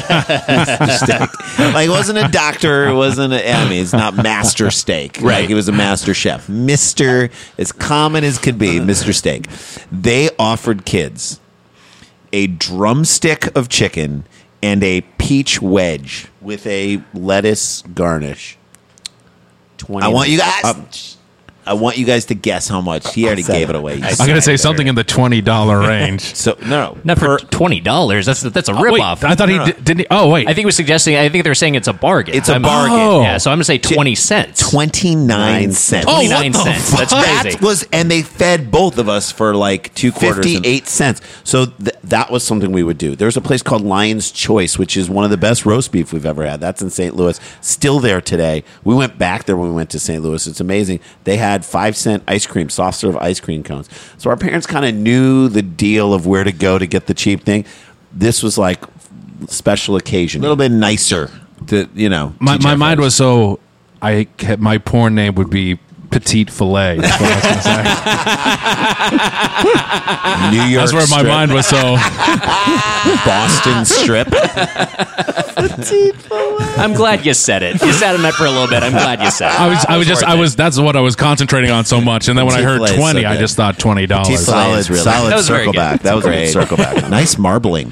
Like it wasn't a doctor, it wasn't a, I mean, it's not Master Steak. Right. Like it was a master chef. Mister as common as could be, Mister Steak. They offered kids a drumstick of chicken and a peach wedge. With a lettuce garnish. twenty I want you guys Um, I want you guys to guess how much. He already gave it away. I'm going to say something in the twenty dollar range. So no, Not for twenty dollars. That's that's a Oh, wait, ripoff. I thought he No, no. did, didn't. He, oh wait, I think he was suggesting. I think they're saying it's a bargain. It's a I'm- bargain. Oh. Yeah, so I'm gonna say twenty cents. twenty-nine cents. Oh, what twenty-nine the cents. fuck? That's crazy. That was, and they fed both of us for like two quarters. and- fifty-eight cents. So th- that was something we would do. There's a place called Lion's Choice, which is one of the best roast beef we've ever had. That's in Saint Louis. Still there today. We went back there when we went to Saint Louis. It's amazing. They had five cent ice cream, soft serve ice cream cones. So our parents kind of knew the deal of where to go to get the cheap thing. This was like special occasion. a little bit nicer. To you know, my, T G I my mind Fridays. was so. I kept, my porn name would be Petite Filet. That's what I was gonna say. New York. That's where my strip, mind was so. Boston strip. I'm glad you said it. You sat on that for a little bit. I'm glad you said it. I was. I was just. I was. That's what I was concentrating on so much. And then when I Petite heard Filet is twenty, so I good. just thought twenty Petite dollars. Filet. solid, is really- solid That was very circle good. back. That was a good Great. circle back. Nice marbling.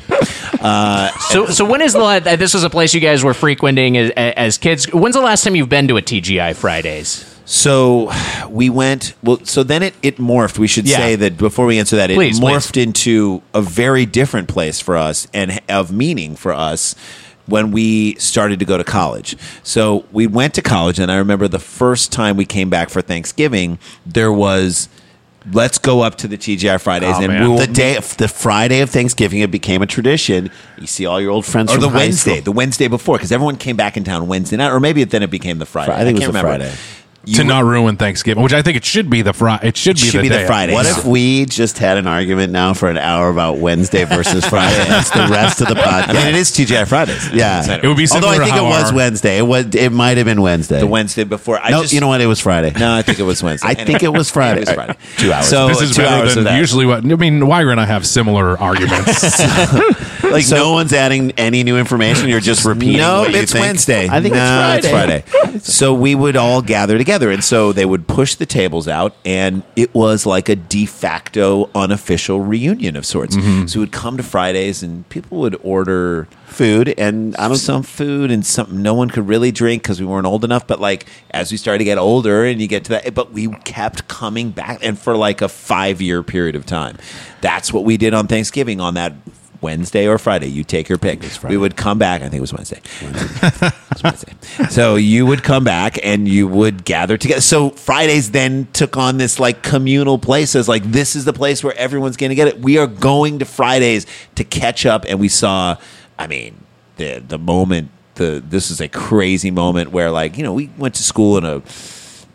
So, so when is the la- this was a place you guys were frequenting as, as kids? When's the last time you've been to a T G I Fridays? So we went. Well, so then it, it morphed. We should Yeah. say that before we answer that, it Please, morphed please. into a very different place for us and of meaning for us when we started to go to college. So we went to college, and I remember the first time we came back for Thanksgiving, there was. Let's go up to the T G I Fridays, Oh, and man. we will The day, the Friday of Thanksgiving, it became a tradition. You see all your old friends or from the high Wednesday, school. the Wednesday before, because everyone came back in town Wednesday night, or maybe then it became the Friday. I think it can't was the remember. Friday. You To were- not ruin Thanksgiving, which I think it should be the Friday. It should, It be, should the be the day. Friday. What if we just had an argument now for an hour about Wednesday versus Friday? And that's the rest of the podcast. I mean, it is T G I Fridays. Yeah, It would be Although similar I to think it how was our- Wednesday. It was. It might have been Wednesday. The Wednesday before. I no, just, you know what? It was Friday. No, I think it was Wednesday. I think it was Friday. It was Friday. Two hours. So This is two better hours of than that. usually what. I mean, Wire and I have similar arguments. like no one's adding any new information. You're just repeating. No, what you it's think. Wednesday. I think no, it's Friday. It's Friday. So we would all gather together, and so they would push the tables out, and it was like a de facto unofficial reunion of sorts. So we would come to Fridays, and people would order Food and I don't. some food and something no one could really drink because we weren't old enough. But like as we started to get older, and you get to that, but we kept coming back, and for like a five year period of time, that's what we did on Thanksgiving on that Wednesday or Friday. You take your pick. We would come back. I think it was Wednesday. It was Wednesday. So you would come back and you would gather together. So Fridays then took on this like communal place as like this is the place where everyone's going to get it. We are going to Fridays to catch up, and we saw. I mean, the the moment. The this is a crazy moment where like you know we went to school in a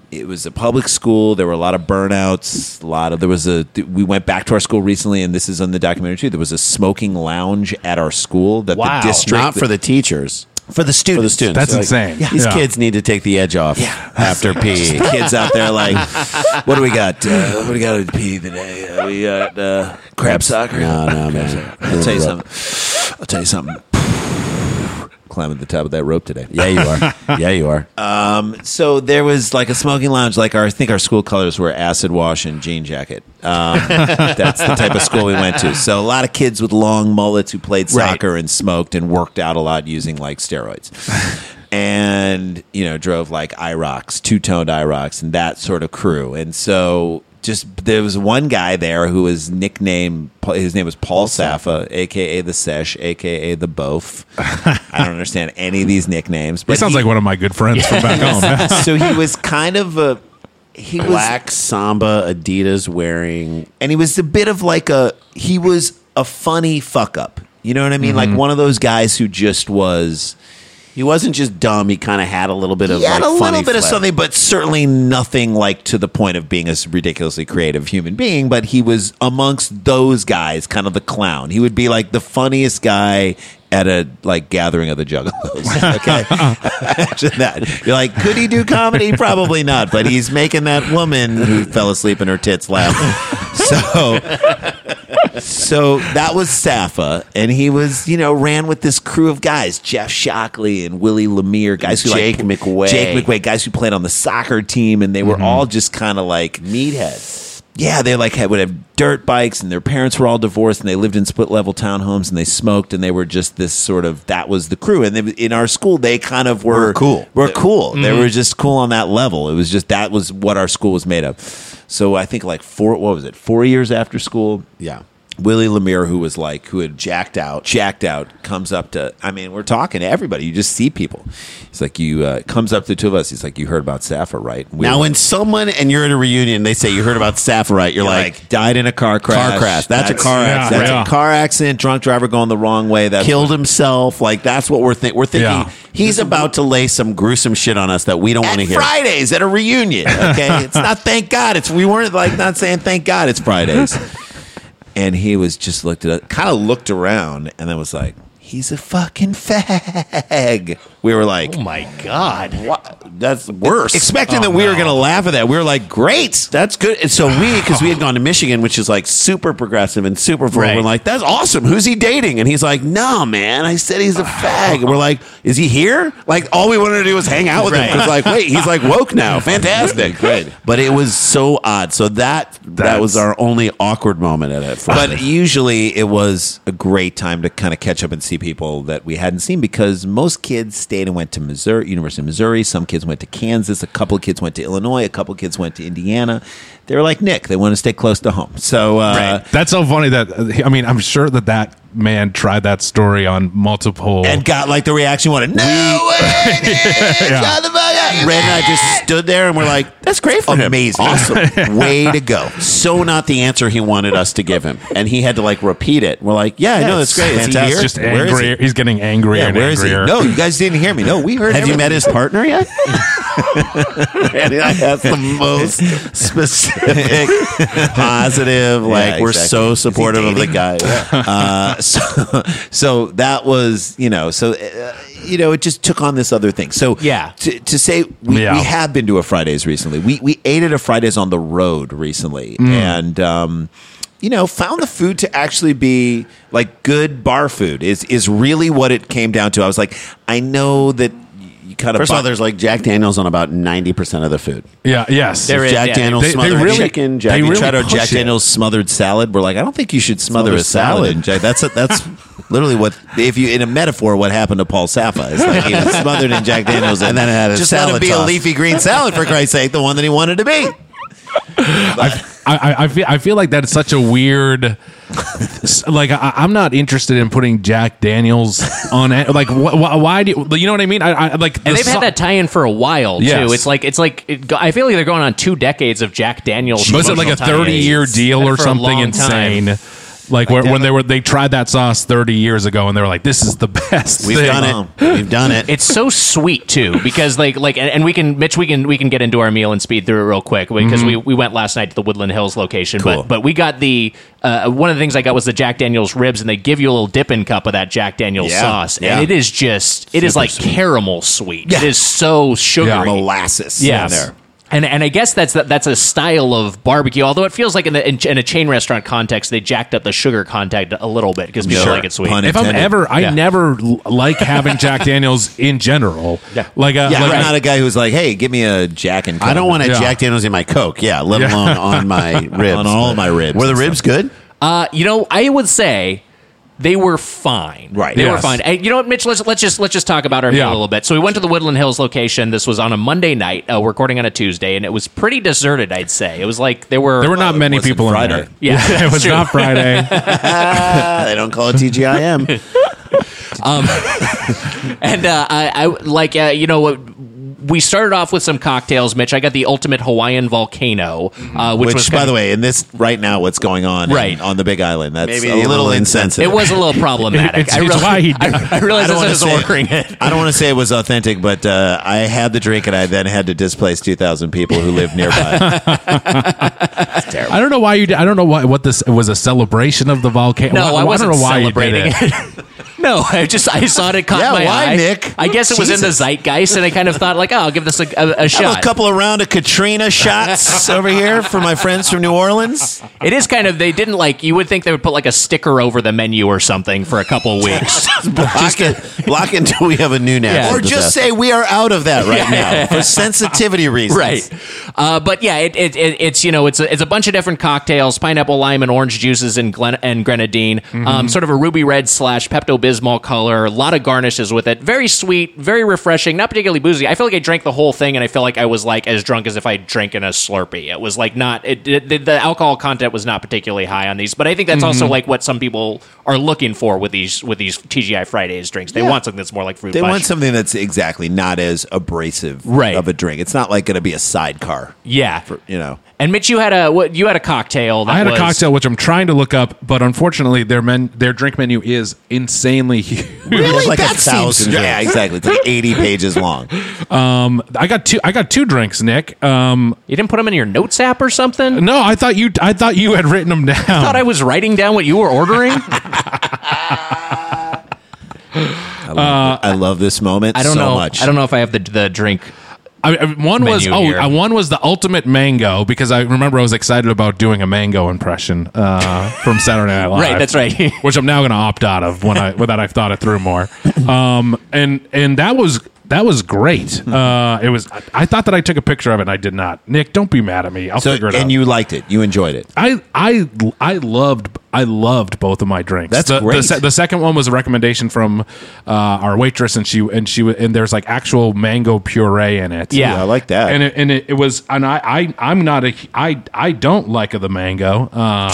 it was a public school. There were a lot of burnouts. A lot of there was a. We went back to our school recently, and this is in the documentary too. There was a smoking lounge at our school that Wow. the district Not for the teachers. for the students. For the students. That's Like, insane. These Yeah. kids need to take the edge off after P E. Kids out there like, what do we got? Uh, what do we got to pee today? Uh, we got uh, crab soccer. No, no, man. I'll tell you something. I'll tell you something. Climbing the top of that rope today. Yeah, you are. Yeah, you are. Um, so there was like a smoking lounge. Like our, I think our school colors were acid wash and jean jacket. Um, that's the type of school we went to. So a lot of kids with long mullets who played soccer and smoked and worked out a lot using like steroids. And, you know, drove like IROCs, two-toned IROCs and that sort of crew. And so just there was one guy there who was nicknamed, his name was Paul Saffa, a k a. The Sesh, a k a. The Boaf. I don't understand any of these nicknames. He sounds he- like one of my good friends from back home. so he was kind of a he was Black Samba Adidas wearing. and he was a bit of like a he was a funny fuck up. You know what I mean? Mm-hmm. Like one of those guys who just was He wasn't just dumb. He kind of had a little bit of he had like, a funny little bit of flair. something, but certainly nothing like to the point of being a ridiculously creative human being. But he was amongst those guys, kind of the clown. He would be like the funniest guy at a like gathering of the Juggalos. Okay, imagine that. You're like, could he do comedy? Probably not. But he's making that woman who fell asleep in her tits laugh. So. So that was Saffa, and he was, you know, ran with this crew of guys, Jeff Shockley and Willie Lemire, guys who Jake like, McWay. Jake McWay, guys who played on the soccer team, and they were all just kind of like meatheads. yeah, they like had, would have dirt bikes, and their parents were all divorced, and they lived in split level townhomes, and they smoked, and they were just this sort of that was the crew. And they, in our school, they kind of were Were cool. Were cool. They were just cool on that level. It was just that was what our school was made of. So I think like four, what was it? Four years after school, Yeah. Willie Lemire, who was like, who had jacked out, jacked out, comes up to, I mean, we're talking to everybody. You just see people. He's like, you, uh, comes up to the two of us. He's like, you heard about Saffa, right? We Now, were- when someone and you're at a reunion, they say you heard about Saffa, right? You're, you're like, like, died in a car crash. car crash. That's, a car yeah, accident. That's yeah. a car accident. Drunk driver going the wrong way. That's Killed himself. Like, that's what we're thinking. We're thinking Yeah. he's about to lay some gruesome shit on us that we don't want at to hear. Fridays at a reunion. Okay, it's not thank God. It's we weren't like not saying thank God. It's Fridays. And he was just looked at, kind of looked around, and then was like, "He's a fucking fag." We were like, Oh my God. What? That's worse. expecting that we were going to laugh at that. We were like, "Great." That's good. And so we, because we had gone to Michigan, which is like super progressive and super full, Right. we're like, that's awesome. Who's he dating? And he's like, no, man. I said he's a fag. And we're like, is he here? Like, all we wanted to do was hang out with him. Because like, wait, he's like woke now. Fantastic. Great. But it was so odd. So that that was our only awkward moment at it. But usually it was a great time to kind of catch up and see people that we hadn't seen because most kids stayed and went to Missouri, University of Missouri. Some kids went to Kansas. A couple of kids went to Illinois. A couple of kids went to Indiana. They were like Nick. They want to stay close to home. So uh, That's so funny that uh, I mean I'm sure that that man tried that story on multiple and got like the reaction you wanted. No way, dude. Shut the fuck up, you Red and I just stood there and we're like, that's great for him. Amazing. Awesome. Way to go. So not the answer he wanted us to give him. And he had to like repeat it. We're like, yeah, I know, that's great. Is he fantastic. here? just Where is angrier. he? He's getting angrier Yeah, and where is he? angrier. No, you guys didn't hear me. No, we heard. Have you everything. met his partner yet? Randy and I have the most specific, positive. Like Yeah, we're exactly. so Is he supportive of the dating? guy. Uh, so, so that was, you know, so, uh, you know, it just took on this other thing. So, Yeah. to, to say we, Yeah. we have been to a Fridays recently. We, we ate at a Fridays on the road recently. And, um, you know, found the food to actually be like good bar food is, is really what it came down to. I was like, I know that you kind of, First of all, buy- there's like Jack Daniels on about ninety percent of the food. Yeah. Yes. There is- Jack yeah, Daniels they- they smothered really- chicken. Jack they we really tried our push Jack it. Daniels smothered salad. We're like, I don't think you should smother Smother a salad. salad. in Jack. That's a, that's literally what if you in a metaphor what happened to Paul Saffa. It's like he was smothered in Jack Daniels and, And then it had a just let him salad be toss. a leafy green salad for Christ's sake, the one that he wanted to be. I, I, I feel I feel like that's such a weird. Like I, I'm not interested in putting Jack Daniels on it. Like wh- wh- why do you, you know what I mean? I, I like And the they've so- had that tie-in for a while too. Yes. It's like it's like it, go- I feel like they're going on two decades of Jack Daniels. Was it like a promotional thirty year tie-ins. deal or For a something long time. insane? Like where, when they were they tried that sauce thirty years ago, and they were like, "This is the best." We've thing. done it. We've done it. It's so sweet too, because like like and, and we can Mitch, we can we can get into our meal and speed through it real quick because Mm-hmm. we, we went last night to the Woodland Hills location, Cool. but but we got the uh, one of the things I got was the Jack Daniel's ribs, and they give you a little dipping cup of that Jack Daniel's Yeah, sauce, yeah. and it is just it is Super like sweet. caramel sweet. It is so sugary. Yeah. Molasses. Yes. in there. And and I guess that's that's a style of barbecue. Although it feels like in, the, in, in a chain restaurant context, they jacked up the sugar content a little bit because people Sure. like it sweet. Pun If I'm intended. ever, I Yeah. never l- like having Jack Daniels in general. Yeah. Like, a, Yeah, like I'm a- not a guy who's like, hey, give me a Jack and Coke. I don't want a Yeah. Jack Daniels in my Coke. Yeah, let Yeah. alone on my ribs. On all my ribs Were the and ribs good? Uh, you know, I would say they were fine. Right. They were Yes. fine. And you know what, Mitch? Let's let's just let's just talk about our meal Yeah. a little bit. So we went to the Woodland Hills location. This was on a Monday night. Uh, we're recording on a Tuesday, and it was pretty deserted. I'd say it was like there were there were not many wasn't people Friday. in there. Yeah, it that's was true. not Friday. Ah, they don't call it T G I M. And uh, I, I like uh, you know what. We started off with some cocktails, Mitch. I got the Ultimate Hawaiian Volcano, uh, which, Which, was by kinda- the way, in this right now, what's going on Right. in- on the Big Island? That's Maybe a little insensitive. it was a little problematic. It's- I it's realized, why he did I, it. I realized I don't as I wanna was say- ordering it. I don't want to say it was authentic, but uh, I had the drink and I then had to displace two thousand people who lived nearby. I don't know why you did. I don't know why, what this was a celebration of the volcano. No, I wasn't don't know why celebrating you did it. it. No, I just I saw it, it caught Yeah, my why, eye. Nick? I guess it was in the Jesus. zeitgeist, and I kind of thought like, oh, I'll give this a, a, a Have shot. a couple of round of Katrina shots over here for my friends from New Orleans. It is kind of they didn't like. You would think they would put like a sticker over the menu or something for a couple of weeks. block it. Block until we have a new national Or just say we are out of that right now for sensitivity reasons. Right, uh, but yeah, it, it, it, it's you know it's a, it's a bunch of different cocktails: pineapple, lime, and orange juices, and glen- and grenadine. Um, sort of a ruby red slash Pepto Bismol color. A lot of garnishes with it. Very sweet, very refreshing. Not particularly boozy. I feel like I drank the whole thing, and I feel like I was like as drunk as if I drank in a Slurpee. It was like not it, it, the, the alcohol content was not particularly high on these, but I think that's also like what some people are looking for with these with these T G I Fridays drinks. They want something that's more like fruit They punch. want something that's exactly not as abrasive Right. of a drink. It's not like going to be a sidecar. yeah. For, you know. And Mitch, you had a what? You had a cocktail. That I had was, a cocktail which I'm trying to look up, but unfortunately, their men their drink menu is insanely huge. It's like That a thousand. seems- Yeah, exactly. It's like eighty pages long. Um, I got two. I got two drinks, Nick. Um, You didn't put them in your notes app or something? no, I thought you. I thought you had written them down. I thought I was writing down what you were ordering. I love, I love this moment I don't so know. much. I don't know if I have the the drink. I, I- one was Menu oh, here. uh, one was the ultimate mango because I remember I was excited about doing a mango impression uh, from Saturday Night Live. Right, that's right. Which I'm now going to opt out of when I when that I've thought it through more. Um, and and that was that was great. Uh, it was. I thought that I took a picture of it, and I did not. Nick, don't be mad at me. I'll So, figure it and out. you liked it. You enjoyed it. I I I loved I loved both of my drinks. That's the, great. The, se- the second one was a recommendation from uh, our waitress, and she and she and there's like actual mango puree in it. Yeah. I like that. And it, and it, it was and I, I I'm not a I I don't like the mango. Uh,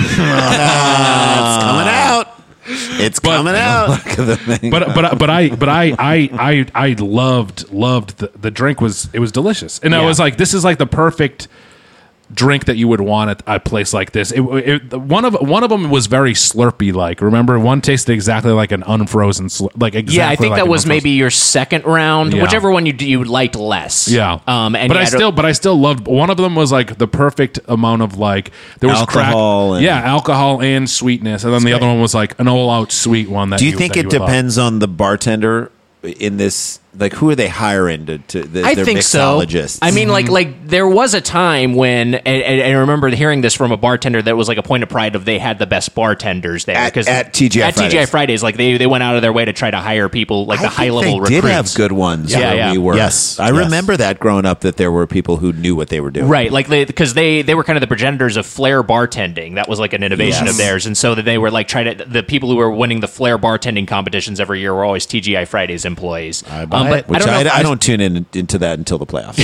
It's coming out. It's coming out. but but but I but I I I I loved loved the, the drink was it was delicious, and I Yeah. was like, this is like the perfect drink that you would want at a place like this. It, it, one of one of them was very Slurpee like. Remember, one tasted exactly like an unfrozen Slur- like exactly. Yeah, I think like that an was unfrozen- maybe your second round, Yeah. whichever one you you liked less. Yeah, Um, and but yeah, I don't- still, but I still loved. One of them was like the perfect amount of like there was Alcohol crack, and- yeah, alcohol and sweetness, and then the other one was like an all-out sweet one. That Do you, you think that it you would love. depends on the bartender in this? Like, who are they hiring to? to the, I they're think so. mixologists? I mean, Mm-hmm. like, like there was a time when, and, and I remember hearing this from a bartender that was like a point of pride of they had the best bartenders there At- 'cause- at T G I at T G I Fridays. Fridays, like they they went out of their way to try to hire people like I the think high level they recruits. did have good ones. Yeah, where yeah. we were. Yes, I yes. remember that growing up that there were people who knew what they were doing. Right, like they because they they were kind of the progenitors of flair bartending. That was like an innovation Yes. of theirs, and so that they were like trying to the people who were winning the flair bartending competitions every year were always T G I Fridays employees. I buy Um, but it. I Which don't know. I, if I don't tune in into that until the playoffs.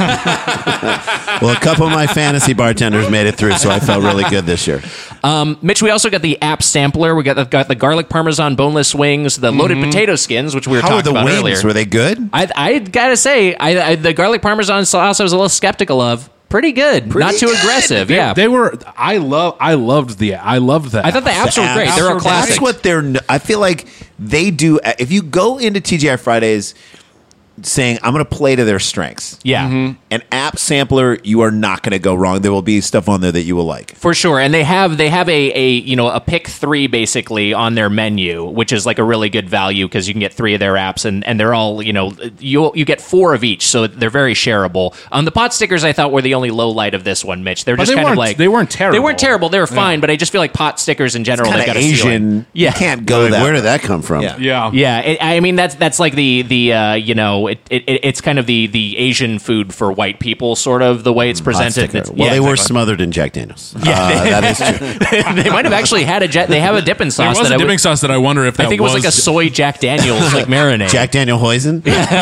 Well, a couple of my fantasy bartenders made it through, so I felt really good this year. Um, Mitch, we also got the app sampler. We got the, got the garlic parmesan boneless wings, the loaded potato skins, which we were How were talking the about wings? earlier. Were they good? I, I gotta say, I, I, the garlic parmesan sauce I was a little skeptical of. Pretty good. Pretty Not too good. aggressive. They, yeah. they were. I love. I loved the. I loved the. I thought the apps were great. They're a classic. That's what they're. I feel like they do. If you go into T G I Fridays saying, I'm going to play to their strengths. Yeah. Mm-hmm. An app sampler, you are not going to go wrong. There will be stuff on there that you will like. For sure. And they have they have a, a you know a pick three basically on their menu, which is like a really good value because you can get three of their apps and, and they're all, you know, you you get four of each, so they're very shareable. Um the pot stickers I thought were the only low light of this one, Mitch. They're But just they kind of weren't- like they weren't terrible. They weren't terrible. They were fine, but I just feel like pot stickers in general Kind they of got a ceiling. Asian. Yeah. You can't go Like, that where way. did that come from? Yeah. Yeah. Yeah, it, I mean that's that's like the the uh, you know it, it it's kind of the the Asian food for white people, sort of the way it's presented. Sticker. It's- Well, yeah, they were exactly. smothered in Jack Daniels. Yeah. Uh, that is true. They might have actually had a jet. They have a dipping There sauce. was that a I would- dipping sauce that I wonder if that I think it was, like a soy Jack Daniels like marinade. Jack Daniel Hoisin.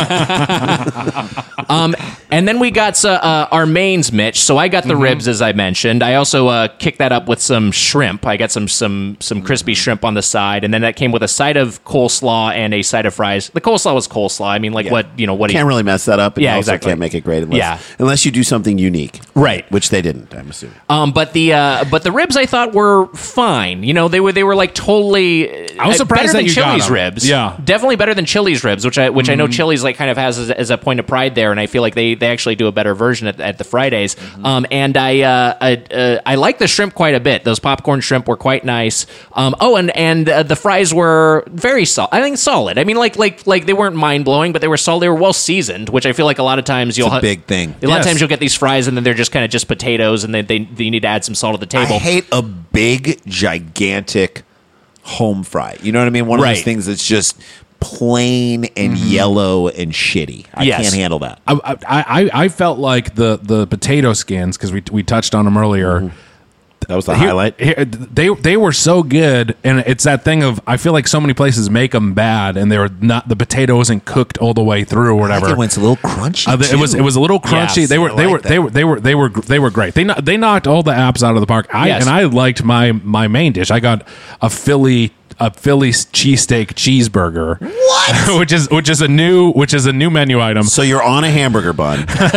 Um, and then we got uh, uh, our mains, Mitch. So I got the Mm-hmm. ribs, as I mentioned. I also uh, kicked that up with some shrimp. I got some some some crispy shrimp on the side, and then that came with a side of coleslaw and a side of fries. The coleslaw was coleslaw. I mean, like what you know, what do you Can't really mess that up. And Yeah, you also exactly. can't make it great unless, Yeah. unless you do something unique. Right. Which they didn't, I'm assuming. Um, but the uh, but the ribs I thought were fine. You know, they were they were like totally. I was uh, surprised better that than you got Chili's them. ribs. Yeah. definitely better than Chili's ribs, which I which I know Chili's like kind of has as, as a point of pride there, and I feel like they, they actually do a better version at, at the Fridays. Um, and I uh, I, uh, I like the shrimp quite a bit. Those popcorn shrimp were quite nice. Um, oh, and and uh, the fries were very solid. I think solid. I mean, like like like they weren't mind blowing, but they were solid. They were well seasoned, which I feel like a lot of times you'll It's a ha- big thing. A lot Yes. of times you'll get these fries and then they're just kind of just potatoes, and they, they you need to add some salt at the table. I hate a big, gigantic home fry. You know what I mean? One of Right. those things that's just plain and yellow and shitty. I Yes. can't handle that. I, I, I I felt like the the potato skins because we we touched on them earlier. That was the Here- highlight. here- they they were so good, and it's that thing of I feel like so many places make them bad, and they were not the potato isn't cooked all the way through or whatever. I think it's a little crunchy. Uh, it was it was a little crunchy. Yes, they were I they like were that. they were they were they were they were great. They kno- they knocked all the apps out of the park. I Yes. and I liked my my main dish. I got a Philly a Philly cheesesteak cheeseburger. What? which is which is a new which is a new menu item. So you're on a hamburger bun,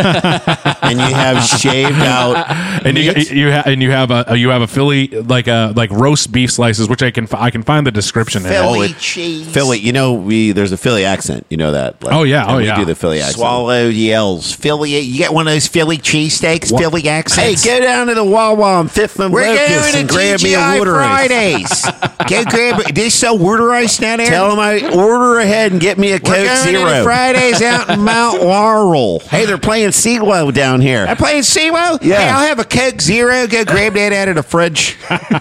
and you have shaved out, and you meat. you ha- and you have a you have a Philly like a like roast beef slices, which I can fi- I can find the description in. Oh, Philly it- cheese. Philly. You know, we there's a Philly accent. You know that. Like, Oh, yeah, and oh, we yeah. do the Philly accent. Swallow yells. Philly, you get one of those Philly cheesesteaks, What? Philly Hey, accents. go down to the Wawa on Fifth and We're Locust going and to grab me a T G I water ice. Fridays. Go grab. They sell water ice down there. Tell them I order ahead and get me a We're Coke going to Zero. the Fridays out in Mount Laurel. Hey, they're playing CeeLo down here. I playing SeaWorld? Yeah. Hey, I'll have a Coke Zero. Go grab that out of the fridge.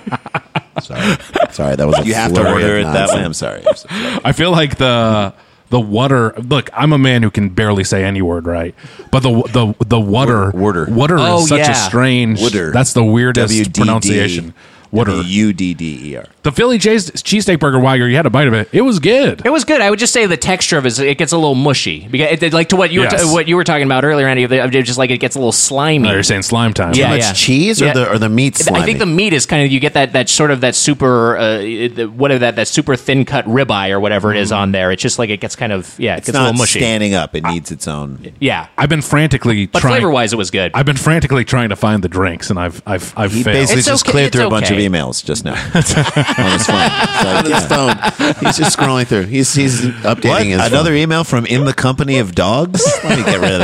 Sorry, sorry, that was a You have to flurry order of it that way. I'm nonsense. sorry. I feel like the the water. Look, I'm a man who can barely say any word right, but the the the water Water. water Oh, is such yeah. a strange. Water. That's the weirdest W D D. pronunciation. Water. U D D E R. The Philly cheese cheesesteak burger, Weiger, you had a bite of it. It was good. It was good. I would just say the texture of it, is- it gets a little mushy. Because it, it- like to what you were Yes. t- what you were talking about earlier, Andy. It just like it gets a little slimy. Oh, you're saying slime time. Yeah, Much yeah. cheese or Yeah. the or the meat slimy? I think the meat is kind of you get that that sort of that super uh, the- whatever that that super thin cut ribeye or whatever it is on there. It's just like it gets kind of yeah, it It's gets a little not mushy. standing up. It needs its own. Yeah, I've been frantically but trying. flavor wise, it was good. I've been frantically trying to find the drinks, and I've I've I've He failed. basically It's just okay- cleared it's through a bunch okay. of emails just now on his phone. It's like, on his yeah. phone. He's just scrolling through. He's he's updating What? his Another phone. email from In the Company of Dogs? Let me get rid of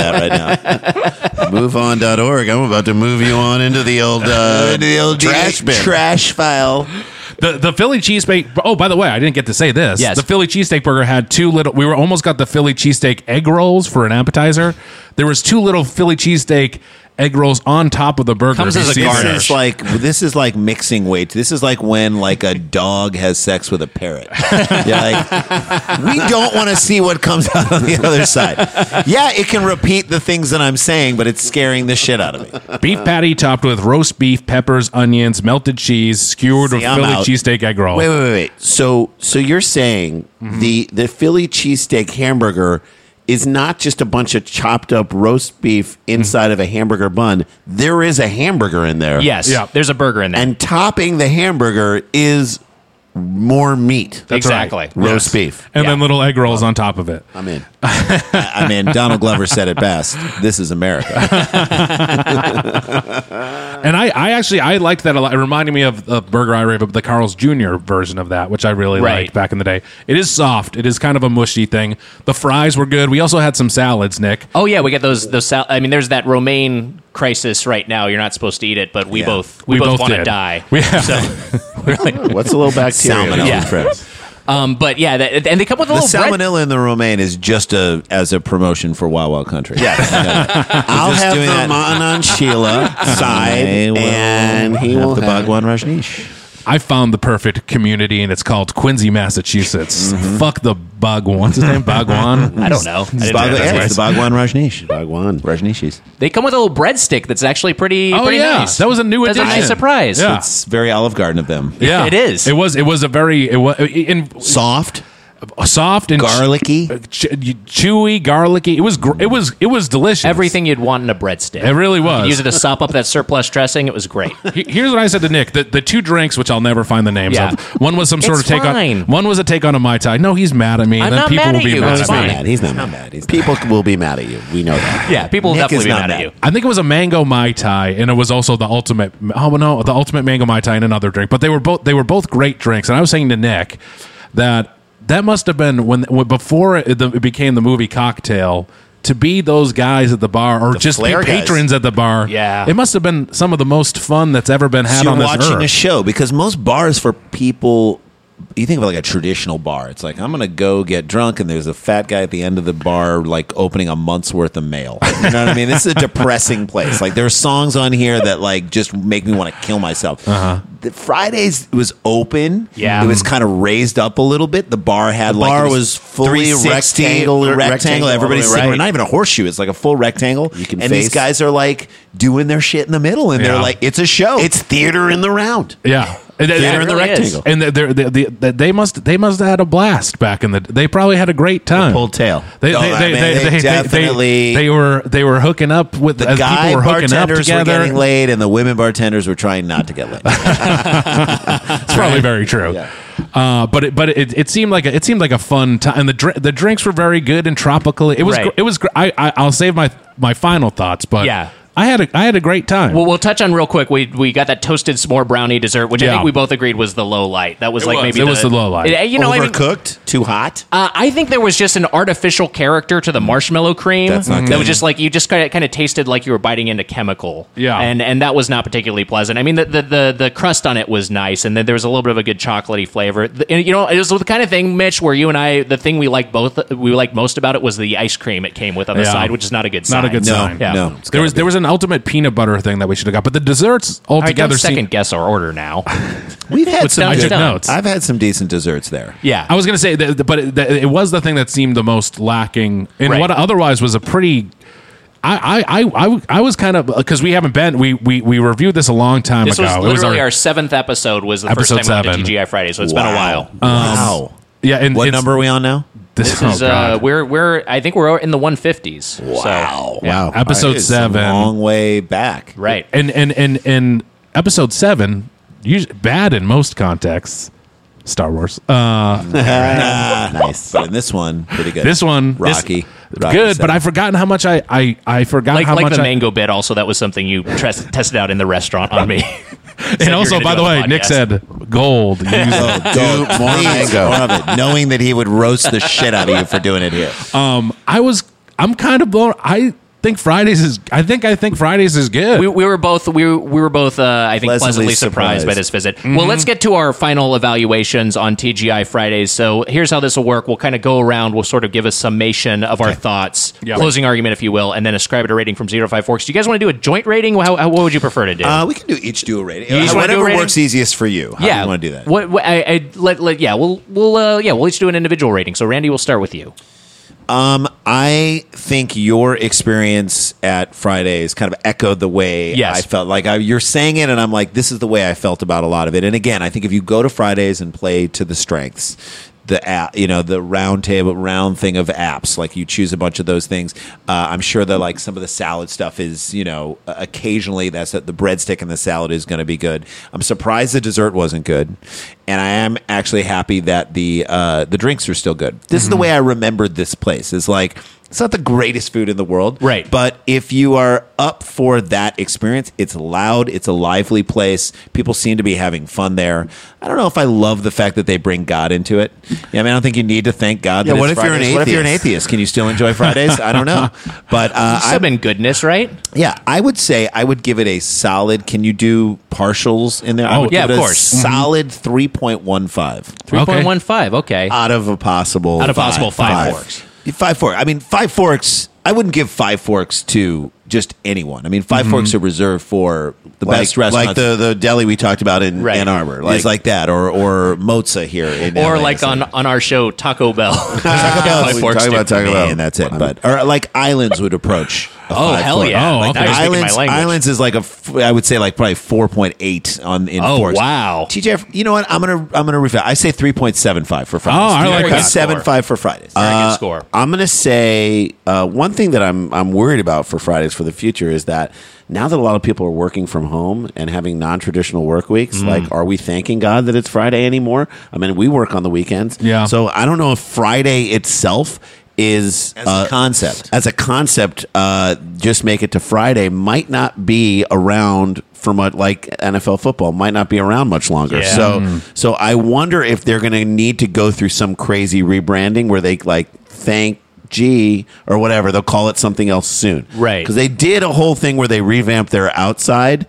that right now. move on dot org. I'm about to move you on into the old uh, the old trash bin. trash file. The the Philly cheesesteak. Oh, by the way, I didn't get to say this. Yes. The Philly cheesesteak burger had two little. We were almost got the Philly cheesesteak egg rolls for an appetizer. There was two little Philly cheesesteak egg rolls on top of the burger. Comes Have as you a seen garnish. that? This is like this is like mixing weights. This is like when like a dog has sex with a parrot. You're like, we don't want to see what comes out on the other side. Yeah, it can repeat the things that I'm saying, but it's scaring the shit out of me. Beef patty topped with roast beef, peppers, onions, melted cheese, skewered with See, I'm Philly out. cheesesteak egg roll. Wait, wait, wait, wait. So, so you're saying the the Philly cheesesteak hamburger is not just a bunch of chopped up roast beef inside of a hamburger bun. There is a hamburger in there. yes, Yeah. there's a burger in there. And topping the hamburger is more meat. That's exactly. right. Roast Yes. beef. And Yeah. then little egg rolls on top of it. I'm in. I I mean, Donald Glover said it best. This is America. And I, I actually I liked that a lot. It reminded me of the Burger I Rave, the Carl's Junior version of that, which I really Right. liked back in the day. It is soft. It is kind of a mushy thing. The fries were good. We also had some salads, Nick. Oh yeah, we got those. Those. Sal- I mean, there's that romaine crisis right now. You're not supposed to eat it, but we Yeah. both we, We both, both want to did. die. We- So we're like, What's a little bacteria? Salmonella. Yeah. friends. um, but yeah, that, and they come with a The little bread. salmonella in the romaine is just a as a promotion for Wow Wow Country. Yes. I'll just have doing the that. Manan Sheila side, I will and he have will the have Bhagwan Rajneesh. I found the perfect community, and it's called Quincy, Massachusetts. Mm-hmm. Fuck the Bhagwan. What's his name? Bhagwan? I don't know. I didn't Bhagwan, know that. yeah, it's the Bhagwan Rajneesh. Bhagwan. Rajneeshis. They come with a little breadstick that's actually pretty. Oh pretty yeah, nice. that was a new That's addition. a nice surprise. Yeah. It's very Olive Garden of them. Yeah, It is. It was. It was a very. It was in Soft, soft and garlicky. ch- chewy, garlicky. It was. Gr- it was. It was delicious. Everything you'd want in a breadstick. It really You was. could use it to sop up that surplus dressing. It was great. He- Here's what I said to Nick: the, the two drinks, which I'll never find the names Yeah. of. One was some sort It's of take fine. on. One was a take on a Mai Tai. No, he's mad at me. I'm and then not people mad will at be you. mad It's at fine. me. Mad. He's not, Not mad. mad. He's People will be mad at you. We know that. Yeah, people will Nick definitely is be not mad mad. at you. I think it was a mango Mai Tai, and it was also the ultimate. Oh no, the ultimate mango Mai Tai and another drink. But they were both. They were both great drinks. And I was saying to Nick that that must have been when, when before it, the, it became the movie Cocktail. To be those guys at the bar, or just be flair guys. patrons at the bar, Yeah. it must have been some of the most fun that's ever been had So you're on this watching earth. a show because most bars for people, you think of it like a traditional bar. It's like I'm gonna go get drunk, and there's a fat guy at the end of the bar, like opening a month's worth of mail. You know what I mean? This is a depressing place. Like there are songs on here that like just make me want to kill myself. Uh-huh. The Fridays was open. Yeah. it was kind of raised up a little bit. The bar had The like bar it was fully three sixty, rectangle- rectangle. rectangle all the Everybody's way sitting, right. not even a horseshoe. It's like a full rectangle. You can and face- these guys are like doing their shit in the middle, and Yeah. they're like, it's a show. It's theater in the round. Yeah, And they- Yeah, it and really is. And they're, they're, they they they must they must have had a blast back in the. They probably had a great time. pulled tail. They, Oh, they, I they, mean, they, they they, they, definitely- they were they were hooking up with The as guy people were hooking up bartenders were together. getting laid, and the women bartenders were trying not to get laid. It's probably very true. Uh, but it, but it, it seemed like a, it seemed like a fun time, and the dr- the drinks were very good and tropical. It was Right. gr- it was. Gr- I, I I'll save my my final thoughts, but Yeah. I had a I had a great time. Well, we'll touch on real quick. We we got that toasted s'more brownie dessert, which I Yeah. think we both agreed was the low light. That was It like was. maybe It the, was the low light. Uh, You know, I mean, Overcooked, too hot. Uh, I think there was just an artificial character to the marshmallow cream. That's not That good. was just like you just kind of kind of tasted like you were biting into chemical. Yeah. and and that was not particularly pleasant. I mean, the the the, the crust on it was nice, and then there was a little bit of a good chocolatey flavor. The- and, you know, it was the kind of thing, Mitch, where you and I, the thing we liked both, we liked most about it was the ice cream it came with on the Yeah. side, which is not a good sign. Not a good No, sign. Yeah. no. It's There gotta was be. there was an ultimate peanut butter thing that we should have got, but the desserts All right, don't altogether second seem. guess our order now. We've had What's some. done I is took done. notes. I've had some decent desserts there. Yeah, I was going to say, that, but it, that- it was the thing that seemed the most lacking in Right. what otherwise was a pretty. I I I, I, I was kind of because we haven't been we, we we reviewed this a long time this ago. was It literally our- our, seventh episode. Was the Episode first time we seven. went to T G I Friday, so it's been a while. Wow. yeah. And What it's- number are we on now? This, This is oh, uh, God. we're we're I think we're in the one fifties. Wow. So, Wow. Episode It's a seven. long way back. right. and and and and episode seven, usually bad in most contexts. Star Wars. Uh, Nice. But in this one, pretty good. this one, Rocky. Rocky good, but seven. I've forgotten how much I I I forgot Like how like much the I, mango bit. Also, that was something you tres- tested out in the restaurant on me. and also by the way, Nick said gold. Use it. Dude, more Please, mango. More of it. Knowing that he would roast the shit out of you for doing it here. Um, I was I'm kind of blown. I think Fridays is. I think I think Fridays is good. We, we were both we were, we were both uh, I think Pleasantly pleasantly surprised, surprised. by this visit. Well, let's get to our final evaluations on T G I Fridays. So here's how this will work. We'll kind of go around. We'll sort of give a summation of our thoughts, Yeah. closing argument, if you will, and then ascribe it a rating from zero to five forks. Do you guys want to do a joint rating? How, how what would you prefer to do? Uh, we can do each do a rating. You each Uh, wanna do a Whatever rating? works easiest for you. How yeah, do you want to do that? What, what I, I let, let yeah we'll we'll uh, yeah we'll each do an individual rating. So Randy, we'll start with you. Um, I think your experience at Fridays kind of echoed the way Yes. I felt. Like I, you're saying it, and I'm like, this is the way I felt about a lot of it. And again, I think if you go to Fridays and play to the strengths, the app, you know, the round table, round thing of apps. Like you choose a bunch of those things. Uh, I'm sure that like some of the salad stuff is, you know, occasionally that's the breadstick and the salad is going to be good. I'm surprised the dessert wasn't good, and I am actually happy that the uh, the drinks are still good. This mm-hmm. is the way I remembered this place. Is like. It's not the greatest food in the world. Right. But if you are up for that experience, it's loud. It's a lively place. People seem to be having fun there. I don't know if I love the fact that they bring God into it. Yeah, I mean, I don't think you need to thank God. Yeah, that what it's if you're an Fridays. What if you're an atheist? atheist? Can you still enjoy Fridays? I don't know. But uh, I've been goodness, right? yeah, I would say I would give it a solid. Can you do partials in there? I Oh, would yeah, give it of a course. solid three point one five. three point one five, okay. Out of a possible Out of possible five five forks. Five forks. I mean, five forks. I wouldn't give five forks to just anyone. I mean, 5 Mm-hmm. forks are reserved for the like, best restaurants. like the, the deli we talked about in Right. Ann Arbor. Like, like that, or or Moza here, in Or L A. like So- on, on our show, Taco Bell. Taco Bell. Five we forks talk too. about Taco Bell. and that's it. But or like Islands would approach. a Oh, five hell fork. yeah. Oh, Like, okay. now you're speaking my Islands, language. Islands is like a, f- I would say like probably four point eight on in Oh, forks. wow. T J F, you know what? I'm gonna I'm gonna refill. I say three point seven five for Fridays. Oh, I like that. seven five for Fridays. Very Uh, good score. I'm going to say uh, one thing that I'm I'm worried about for Fridays for the future is that now that a lot of people are working from home and having non-traditional work weeks, Mm. like, are we thanking God that it's Friday anymore? I mean, we work on the weekends. Yeah. So I don't know if Friday itself is As a uh, concept. as a concept, uh, just make it to Friday might not be around for much, like N F L football might not be around much longer. Yeah. So, so I wonder if they're going to need to go through some crazy rebranding where they like thank G or whatever. They'll call it something else soon, Right. Because they did a whole thing where they revamped their outside.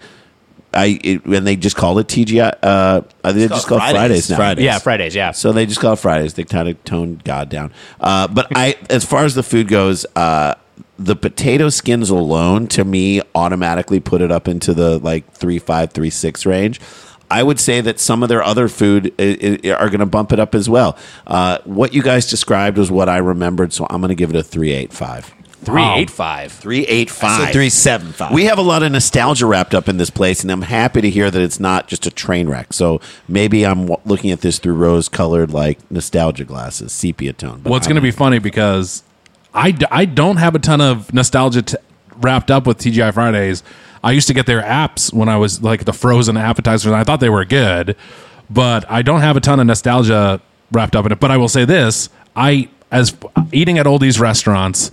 I it, and they just called it T G I. Uh, they just call it Fridays. Fridays now. Fridays. Yeah, Fridays, yeah. So they just call it Fridays. They kind of toned God down. Uh, but I, as far as the food goes, uh, the potato skins alone, to me, automatically put it up into the like three five, three six range. I would say that some of their other food i- i- are going to bump it up as well. Uh, what you guys described was what I remembered, so I'm going to give it a three eight five. three eight five. Three eight five. So three seven five. We have a lot of nostalgia wrapped up in this place, and I'm happy to hear that it's not just a train wreck. So maybe I'm w- looking at this through rose-colored, like nostalgia glasses, sepia tone. But Well, it's I'm- going to be funny because I, d- I don't have a ton of nostalgia t- wrapped up with T G I Fridays. I used to get their apps when I was like the frozen appetizers, and I thought they were good, but I don't have a ton of nostalgia wrapped up in it. But I will say this: I, as eating at all these restaurants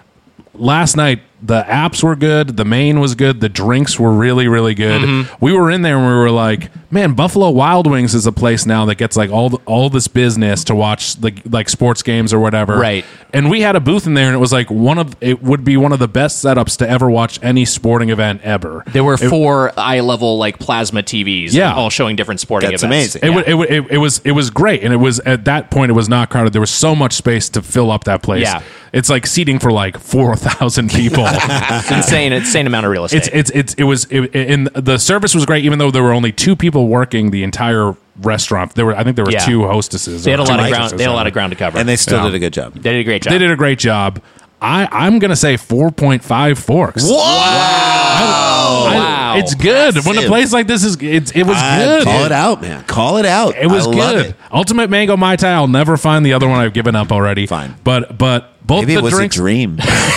last night, the apps were good, the main was good, the drinks were really, really good. Mm-hmm. We were in there and we were like, man, Buffalo Wild Wings is a place now that gets like all the, all this business to watch the like sports games or whatever. Right. And we had a booth in there, and it was like one of it would be one of the best setups to ever watch any sporting event ever. There were four eye level like plasma T Vs, Yeah. all showing different sporting That's events. amazing. It, would, it, would, it, it was it was great, and it was at that point it was not crowded. There was so much space to fill up that place. Yeah. It's like seating for like four thousand people. It's insane, insane amount of real estate. It's it's it's it was it, and the service was great, even though there were only two people working the entire restaurant. There were I think there were Yeah. two hostesses. they had a or lot two of ground. waitresses They had a or lot of whatever. ground to cover, and they still Yeah. did a good job. they did a great job. They did a great job. I I'm gonna say four point five forks. wow, wow. It's good when a Massive. place like this is. It's it was I- good. Call it out, man. Call it out. It was I love good. it. Ultimate Mango Mai Tai. I'll never find the other one. I've given up already. Fine. but but both Maybe the it was drinks. a dream.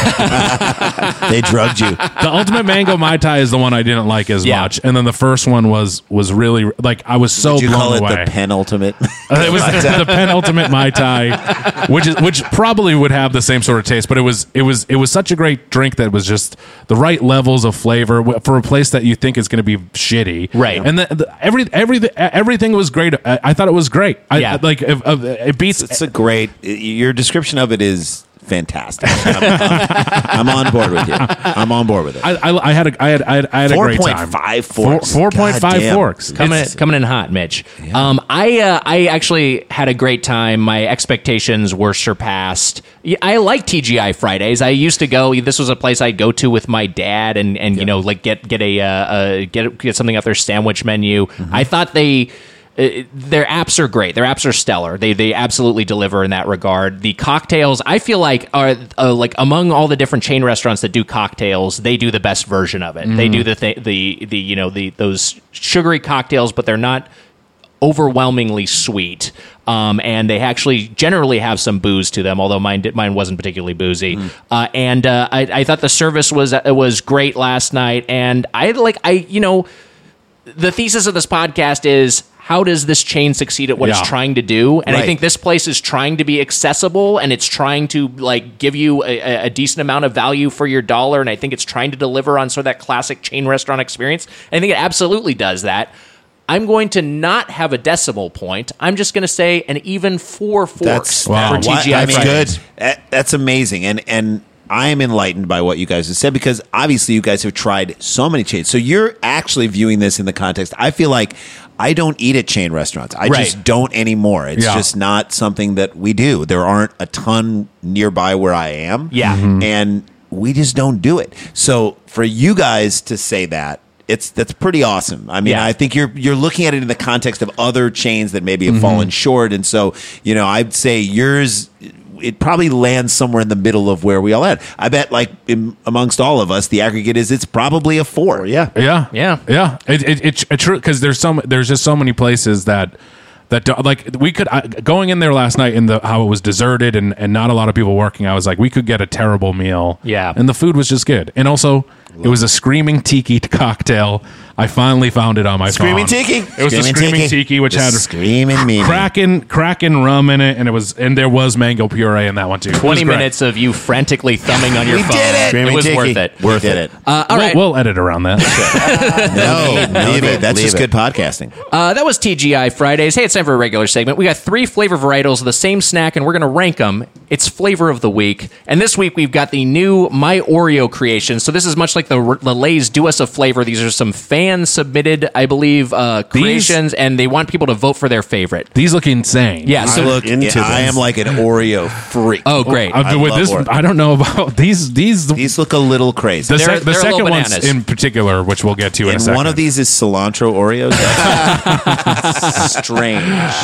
They drugged you. The Ultimate Mango Mai Tai is the one I didn't like as Yeah. much, and then the first one was was really like I was so Did you blown call it away. the penultimate? Uh, it was the, the penultimate Mai Tai, which is which probably would have the same sort of taste, but it was it was it was such a great drink that was just the right levels of flavor w- for a place that you think is going to be shitty, Right. And the, the, every everything everything was great. I, I thought it was great. I, Yeah. like if, if, it beats. It's a great. Your description of it is fantastic. I'm, I'm, I'm on board with you. I'm on board with it. I, I, I had a I had I had, I had a great time. four point five forks. Four point five Goddamn. forks. coming It's- coming in hot, Mitch. Um, I uh, I actually had a great time. My expectations were surpassed. Yeah, I like T G I Fridays. I used to go. This was a place I'd go to with my dad, and and you know like get get a uh, uh, get get something off their sandwich menu. I thought they. Uh, their apps are great. Their apps are stellar. They they absolutely deliver in that regard. The cocktails, I feel like, are uh, like among all the different chain restaurants that do cocktails, they do the best version of it. They do the th- the the you know the those sugary cocktails, but they're not overwhelmingly sweet. Um, and they actually generally have some booze to them, although mine did, mine wasn't particularly boozy. Mm. Uh, and uh, I, I thought the service was uh, was great last night. And I like I you know the thesis of this podcast is, how does this chain succeed at what Yeah. it's trying to do? And Right. I think this place is trying to be accessible, and it's trying to like give you a, a decent amount of value for your dollar. And I think it's trying to deliver on sort of that classic chain restaurant experience. I think it absolutely does that. I'm going to not have a decimal point. I'm just going to say an even four forks That's Wow. for T G I I mean, Fridays. good. That- That's amazing, and and I am enlightened by what you guys have said, because obviously you guys have tried so many chains. So you're actually viewing this in the context. I feel like I don't eat at chain restaurants. I Right. just don't anymore. It's Yeah. just not something that we do. There aren't a ton nearby where I am. Yeah. Mm-hmm. and we just don't do it. So for you guys to say that, it's that's pretty awesome. I mean, Yeah. I think you're you're looking at it in the context of other chains that maybe have Mm-hmm. fallen short, and so you know, I'd say yours, it probably lands somewhere in the middle of where we all at. I bet, like in, amongst all of us, the aggregate is it's probably a four. Yeah, Yeah, Yeah. yeah. It it, it, it true because there's some there's just so many places that that do, like we could I, going in there last night in the how it was deserted and and not a lot of people working. I was like, we could get a terrible meal. Yeah. and the food was just good, and also it was a screaming tiki cocktail. I finally found it on my Screaming phone. Tiki. It was the screaming tiki, which The had screaming meaning. Kraken Kraken rum in it, and it was and there was mango puree in that one too. It was twenty great. minutes of you frantically thumbing on your We phone. did it. It was Screaming worth Tiki. it. Worth it. it. Uh, all We'll, right. we'll edit around that. No, leave it. That's Leave just it. good podcasting. Uh, that was T G I Fridays. Hey, it's time for a regular segment. We got three flavor varietals of the same snack, and we're going to rank them. It's flavor of the week. And this week, we've got the new My Oreo creation. So this is much like the, the Lay's Do Us a Flavor. These are some fan-submitted, I believe, uh, creations, and they want people to vote for their favorite. These look insane. Yeah, I so... look into into. I this. am like an Oreo freak. Oh, great. I've been I with love this. Oreo. I don't know about these. These. These look a little crazy. the, They're- sec- the they're a little second ones bananas. in particular, which we'll get to in a and second. one of these is cilantro Oreos. That's strange.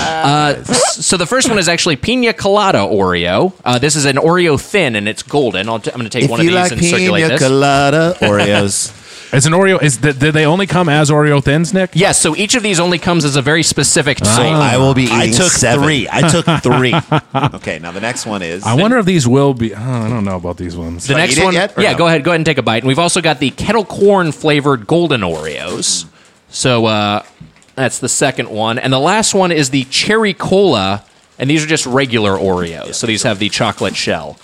So the first one is actually Pina Colada Oreo. Uh, this is an Oreo thin, and it's golden. I'll t- I'm going to take If one of you these like and circulate pina this. colada Oreos, It's an Oreo. Is th- did they only come as Oreo thins, Nick? Yes, so each of these only comes as a very specific so chain. I will be. I eating took seven. three. I took three. Okay, now the next one is. I wonder if these will be. Oh, I don't know about these ones. The Should I next eat it one, yet, or yeah, no? go ahead, go ahead and take a bite. And we've also got the kettle corn flavored golden Oreos. So uh, that's the second one, and the last one is the cherry cola, and these are just regular Oreos. So these have the chocolate shell.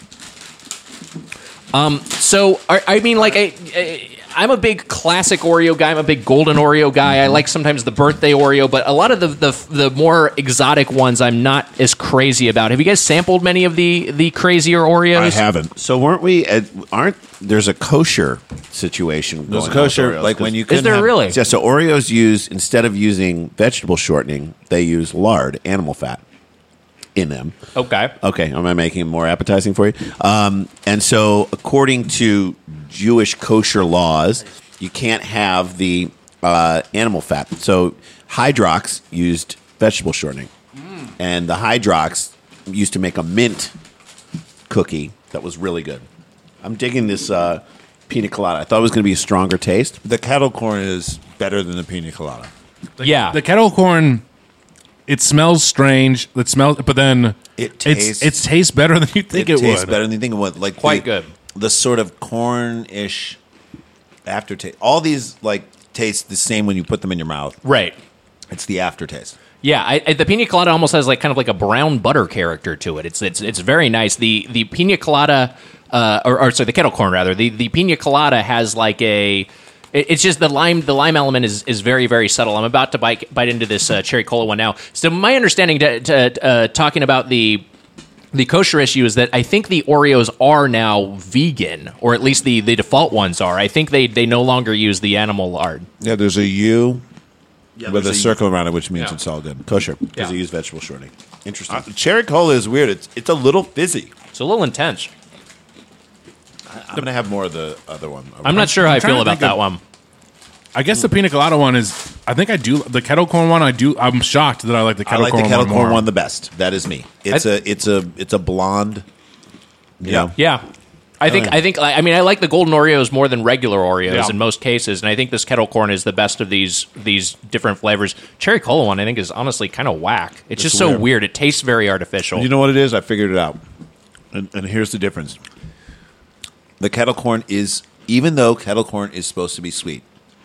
Um, so I, I mean, like I, I, I'm a big classic Oreo guy. I'm a big golden Oreo guy. I like sometimes the birthday Oreo, but a lot of the, the the more exotic ones I'm not as crazy about. Have you guys sampled many of the the crazier Oreos? I haven't. So weren't we? At, aren't there's a kosher situation? There's going on with kosher, Oreos, like when 'cause- you could. Is there really? Yeah, so Oreos use instead of using vegetable shortening, they use lard, animal fat, in them. Okay. Okay, am I making it more appetizing for you? Um, and so, according to Jewish kosher laws, you can't have the uh, animal fat. So, Hydrox used vegetable shortening, and the Hydrox used to make a mint cookie that was really good. I'm digging this uh, pina colada. I thought it was going to be a stronger taste. The kettle corn is better than the pina colada. Yeah. The kettle corn. It smells strange. It smells, but then It it's, tastes- it tastes better than you think it, tastes would. better than you think it would. Like Quite the, good. The sort of corn-ish aftertaste. All these like taste the same when you put them in your mouth. Right. It's the aftertaste. Yeah, I, I, the pina colada almost has like kind of like a brown butter character to it. It's it's it's very nice. The the pina colada, uh, or, or sorry, the kettle corn rather. The the pina colada has like a. it- It's just the lime. The lime element is, is very very subtle. I'm about to bite bite into this uh, cherry cola one now. So my understanding, to, to uh, talking about the the kosher issue, is that I think the Oreos are now vegan, or at least the, the default ones are. I think they they no longer use the animal lard. Yeah, there's a U with a there's a- circle around it, which means Yeah. it's all good. Kosher, because Yeah. they use vegetable shortening. Interesting. Uh, cherry cola is weird. It's it's a little fizzy. It's a little intense. I'm gonna have more of the other one. I'm not sure how I trying feel to about think that of- one. I guess the pina colada one is. I think I do the kettle corn one. I do. I'm shocked that I like the I kettle like corn the kettle one corn more. one the best. That is me. It's I- a it's a it's a blonde. You know, Yeah. I think I think I mean I like the golden Oreos more than regular Oreos Yeah. in most cases, and I think this kettle corn is the best of these these different flavors. Cherry cola one I think is honestly kind of whack. It's just so weird. weird. It tastes very artificial. You know what it is? I figured it out. And, and here's the difference. The kettle corn is, even though kettle corn is supposed to be sweet,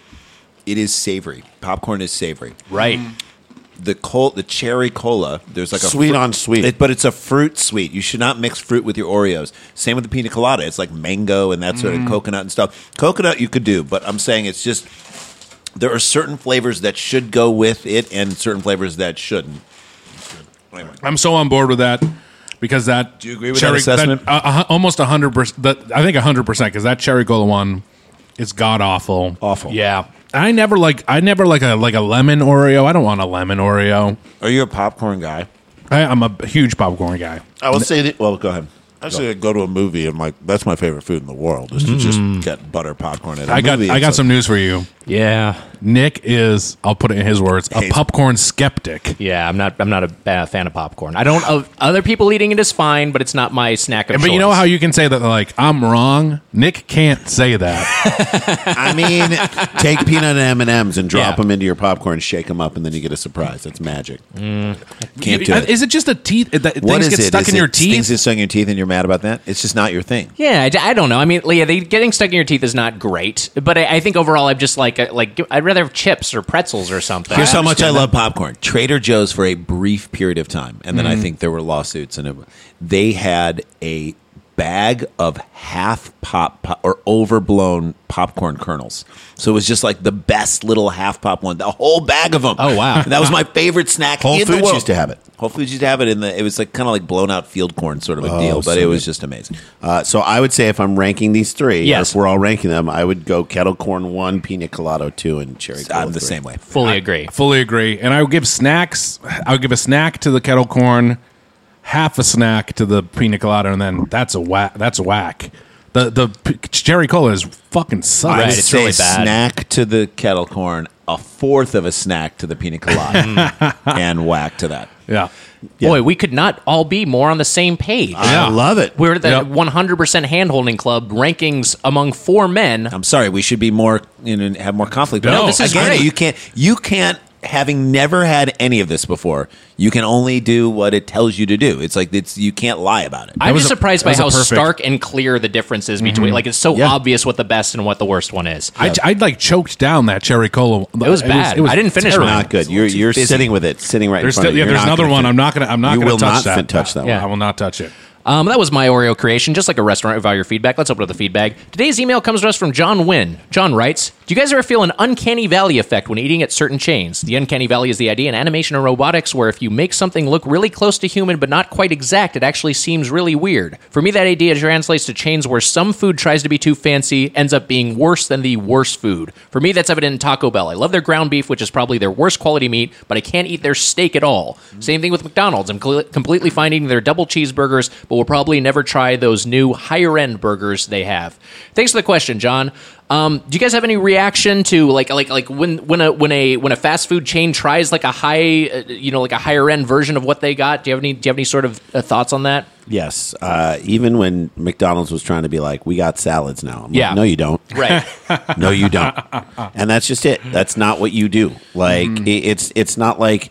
it is savory. Popcorn is savory. Right. The col- the cherry cola, there's like a Sweet fru- on sweet. it- but it's a fruit sweet. You should not mix fruit with your Oreos. Same with the pina colada. It's like mango and that sort of coconut and stuff. Coconut you could do, but I'm saying it's just there are certain flavors that should go with it and certain flavors that shouldn't. Anyway. I'm so on board with that because that. Do you agree with that assessment? uh, uh, almost a hundred percent. That I think a hundred percent because that cherry cola one is god awful. Awful. Yeah. I never like. I never like a like a lemon Oreo. I don't want a lemon Oreo. Are you a popcorn guy? I, I'm a huge popcorn guy. I will say that. Well, go ahead. I say I go to a movie and like that's my favorite food in the world is to just get butter popcorn at a I got. movie. I It's got like- some news for you. Yeah. Nick is. I'll put it in his words. A Hates- popcorn skeptic. Yeah, I'm not I'm not a ba- fan of popcorn. I don't uh, other people eating it is fine, but it's not my snack of But choice. you know how you can say that like I'm wrong. Nick can't say that. I mean, take peanut M and M's and drop Yeah. them into your popcorn, shake them up, and then you get a surprise. That's magic. Can't You- do it. Is it just a teeth? That What things is get it? stuck Is in it your Things teeth? get stuck in your teeth and you're mad about that? It's just not your thing. Yeah, I, d- I don't know. I mean, yeah, they, getting stuck in your teeth is not great, but I, I think overall, I'm just like, uh, like I'd rather have chips or pretzels or something. Here's how much I understand love popcorn. Trader Joe's for a brief period of time, and then I think there were lawsuits, and it, they had a bag of half pop, pop or overblown popcorn kernels. So it was just like the best little half pop one, the whole bag of them. Oh, wow. And that was my favorite snack. Whole in the Foods world. used to have it. Whole Foods used to have it in the. It was like kind of like blown out field corn sort of a Oh, deal, but so it was good. just amazing. Uh, so I would say if I'm ranking these three, or Yes. if we're all ranking them, I would go kettle corn one, pina colada two, and cherry cola I'm the three. same way. Fully agree. Fully agree. And I would give snacks. I would give a snack to the kettle corn, half a snack to the pina colada, and then that's a whack. That's a whack. The the p- cherry cola is fucking sucks. Right, I would it's say really bad. snack to the kettle corn, a fourth of a snack to the pina colada, and whack to that. Yeah. Boy, we could not all be more on the same page. I love it. We're the Yep. one hundred percent handholding club rankings among four men. I'm sorry, we should be more, you know, have more conflict. No, But this is again, great. You can't, you can't, having never had any of this before, you can only do what it tells you to do. It's like it's you can't lie about it. I'm was just a- surprised that by was a how perfect- stark and clear the difference is between. Like it's so Yeah. obvious what the best and what the worst one is. I, I like choked down that cherry cola. It was bad. I didn't finish terrible. mine. Not good. You're you're busy. sitting with it, sitting right There's in front still, of you. yeah. You're There's not another gonna one. fin- I'm not gonna. I'm not You gonna will touch not that. fin- touch that Yeah. one. I will not touch it. Um, that was my Oreo creation, just like a restaurant without your feedback. Let's open up the feedback. Today's email comes to us from John Wynn. John writes, do you guys ever feel an uncanny valley effect when eating at certain chains? The uncanny valley is the idea in animation and robotics where if you make something look really close to human but not quite exact, it actually seems really weird. For me, that idea translates to chains where some food tries to be too fancy, ends up being worse than the worst food. For me, that's evident in Taco Bell. I love their ground beef, which is probably their worst quality meat, but I can't eat their steak at all. Same thing with McDonald's. I'm cl- completely finding their double cheeseburgers, but will probably never try those new higher end burgers they have. Thanks for the question, John. Um, do you guys have any reaction to like like like when when a when a when a fast food chain tries like a high uh, you know like a higher end version of what they got? Do you have any do you have any sort of uh, thoughts on that? Yes. Uh, even when McDonald's was trying to be like, we got salads now. I'm Yeah. Like, no, you don't. Right. No, you don't. And that's just it. That's not what you do. Like Mm-hmm. it, it's it's not like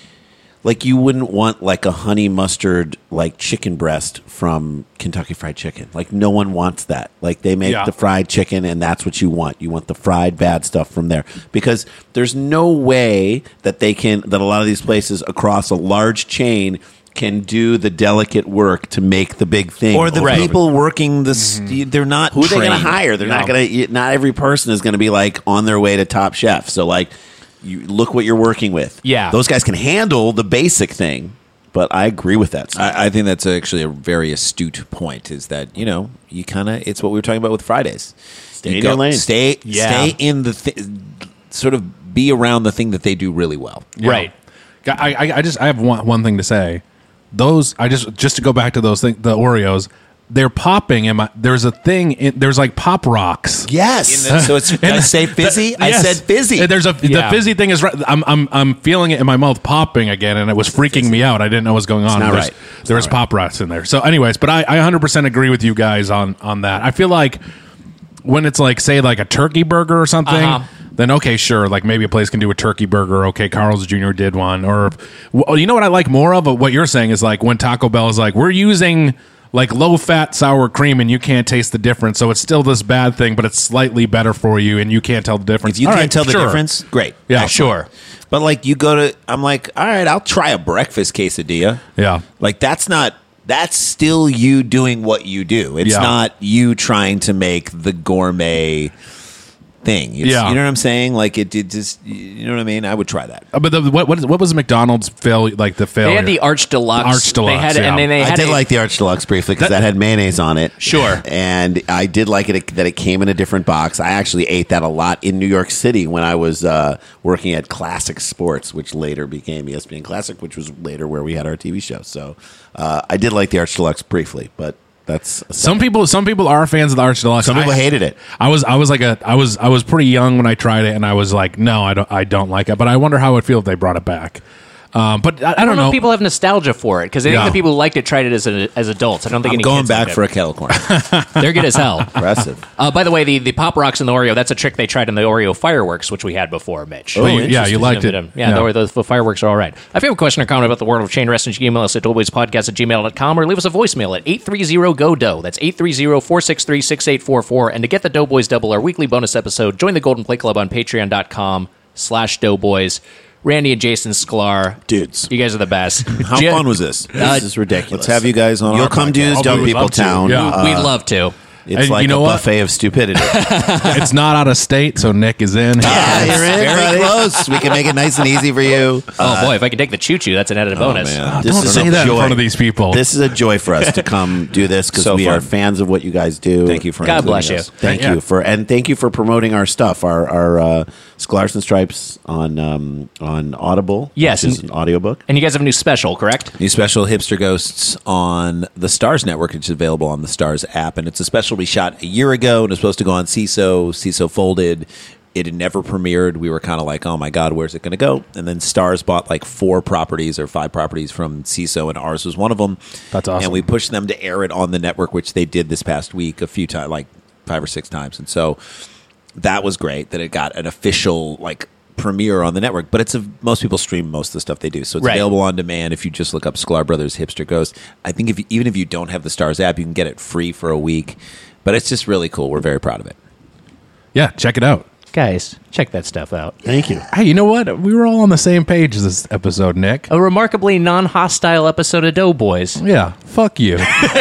like you wouldn't want like a honey mustard like chicken breast from Kentucky Fried Chicken. Like no one wants that. Like they make Yeah. the fried chicken and that's what you want. You want the fried bad stuff from there because there's no way that they can that a lot of these places across a large chain can do the delicate work to make the big thing. Or the Right. people working this, they're not. Who are they going to trained. hire? They're not No. going to. Not every person is going to be like on their way to Top Chef. So like, you look what you're working with. Yeah. those guys can handle the basic thing. But I agree with that. Steve. I, I think that's actually a very astute point. Is that you know you kind of it's what we were talking about with Fridays. Stay You in go- your lane. Stay Yeah. stay in the th- sort of be around the thing that they do really well. Right. I, I, I just I have one one thing to say. Those I just just to go back to those things, the Oreos. they're popping. And my, there's a thing. In, there's like pop rocks. Yes. So it's. Did I say fizzy? I Yes. said fizzy. There's a Yeah. the fizzy thing is right. I'm I'm I'm feeling it in my mouth popping again, and it was freaking me out. I didn't know what was going on. not There's- right. It's There was not right. pop rocks in there. So, anyways, but I, I one hundred percent agree with you guys on on that. I feel like when it's like say like a turkey burger or something. Uh-huh. Then okay, sure. Like maybe a place can do a turkey burger. Okay, Carl's Junior did one. Or well, you know what I like more of? What you're saying is like when Taco Bell is like we're using like low fat sour cream and you can't taste the difference. So it's still this bad thing, but it's slightly better for you and you can't tell the difference. If you All can't right, tell the sure. difference, great. Yeah, Excellent. Sure. But like you go to, I'm like, all right, I'll try a breakfast quesadilla. Yeah. Like that's not. That's still you doing what you do. It's Yeah. not you trying to make the gourmet thing. It's, Yeah. You know what I'm saying? Like it, it just, you know what I mean? I would try that. Uh, But the, what what, is, what was McDonald's fail like the failure? They had the Arch Deluxe. Arch Deluxe, They had, yeah. and then they I had did a- like the Arch Deluxe briefly because that, had mayonnaise on it. Sure. And I did like it that it came in a different box. I actually ate that a lot in New York City when I was uh, working at Classic Sports, which later became E S P N Classic, which was later where we had our T V show. So uh, I did like the Arch Deluxe briefly, but that's Some people, some people are fans of the Arch Deluxe. Some people I, hated it. I was, I was like a, I was, I was pretty young when I tried it, and I was like, no, I don't, I don't like it. But I wonder how it would feel if they brought it back. Um, but I, I, I don't don't know know. if people have nostalgia for it because I think Yeah. the people who liked it tried it as a, as adults. I don't think I'm any going kids back liked for it. a kettle corn. They're good as hell. Impressive. Uh, by the way, the, the Pop Rocks and the Oreo, that's a trick they tried in the Oreo fireworks, which we had before, Mitch. Oh, you- yeah, you liked it. Yeah, Yeah. The, Oreo- the fireworks are all right. If you have a question or comment about the world of chain wrestling, you can email us at doughboyspodcast at gmail dot com or leave us a voicemail at eight three zero G O D O. That's eight three zero, four six three, six eight four four. And to get the Doughboys Double, our weekly bonus episode, join the Golden Plate Club on patreon dot com slash doughboys. Randy and Jason Sklar. Dudes. You guys are the best. How Gi- fun was this? This is ridiculous. Let's have you guys on. You'll our come podcast. do I'll Dumb be- People love to. Town. Yeah. Uh, We'd love to. It's And like you know a what? buffet of stupidity. It's not out of state, so Nick is in. Yeah, you're in. Very Very close. We can make it nice and easy for you. Oh, boy, if I could take the choo-choo, that's an added bonus. man. This Don't is say a that in joy. front of these people. This is a joy for us to come do this because So we fun. are fans of what you guys do. Thank you for God including bless you. us. Thank Yeah. you for and thank you for promoting our stuff, our our uh, Scholars and Stripes on um, on Audible. Yes, which is and- an audiobook. And you guys have a new special, correct? New special Hipster Ghosts on the Stars Network, which is available on the Stars app. And it's a special we shot a year ago and it was supposed to go on C I S O. C I S O folded. It had never premiered. We were kind of like, oh my God, where's it going to go? And then Stars bought like four properties or five properties from C I S O, and ours was one of them. That's awesome. And we pushed them to air it on the network, which they did this past week a few times, like five or six times. And so that was great that it got an official like premiere on the network. But it's a, most people stream most of the stuff they do, so it's Right. available on demand. If you just look up Sklar Brothers Hipster Ghost, I think if you, even if you don't have the Stars app, you can get it free for a week. But it's just really cool. We're very proud of it. Yeah, check it out. Guys, check that stuff out. Thank you. Hey, you know what? We were all on the same page this episode, Nick. A remarkably non-hostile episode of Doughboys. Yeah, fuck you.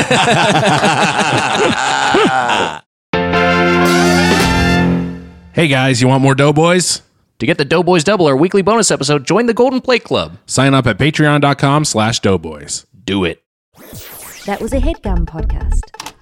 Hey guys, you want more Doughboys? To get the Doughboys Double, our weekly bonus episode, join the Golden Plate Club. Sign up at patreon dot com slash doughboys. Do it. That was a headgum podcast.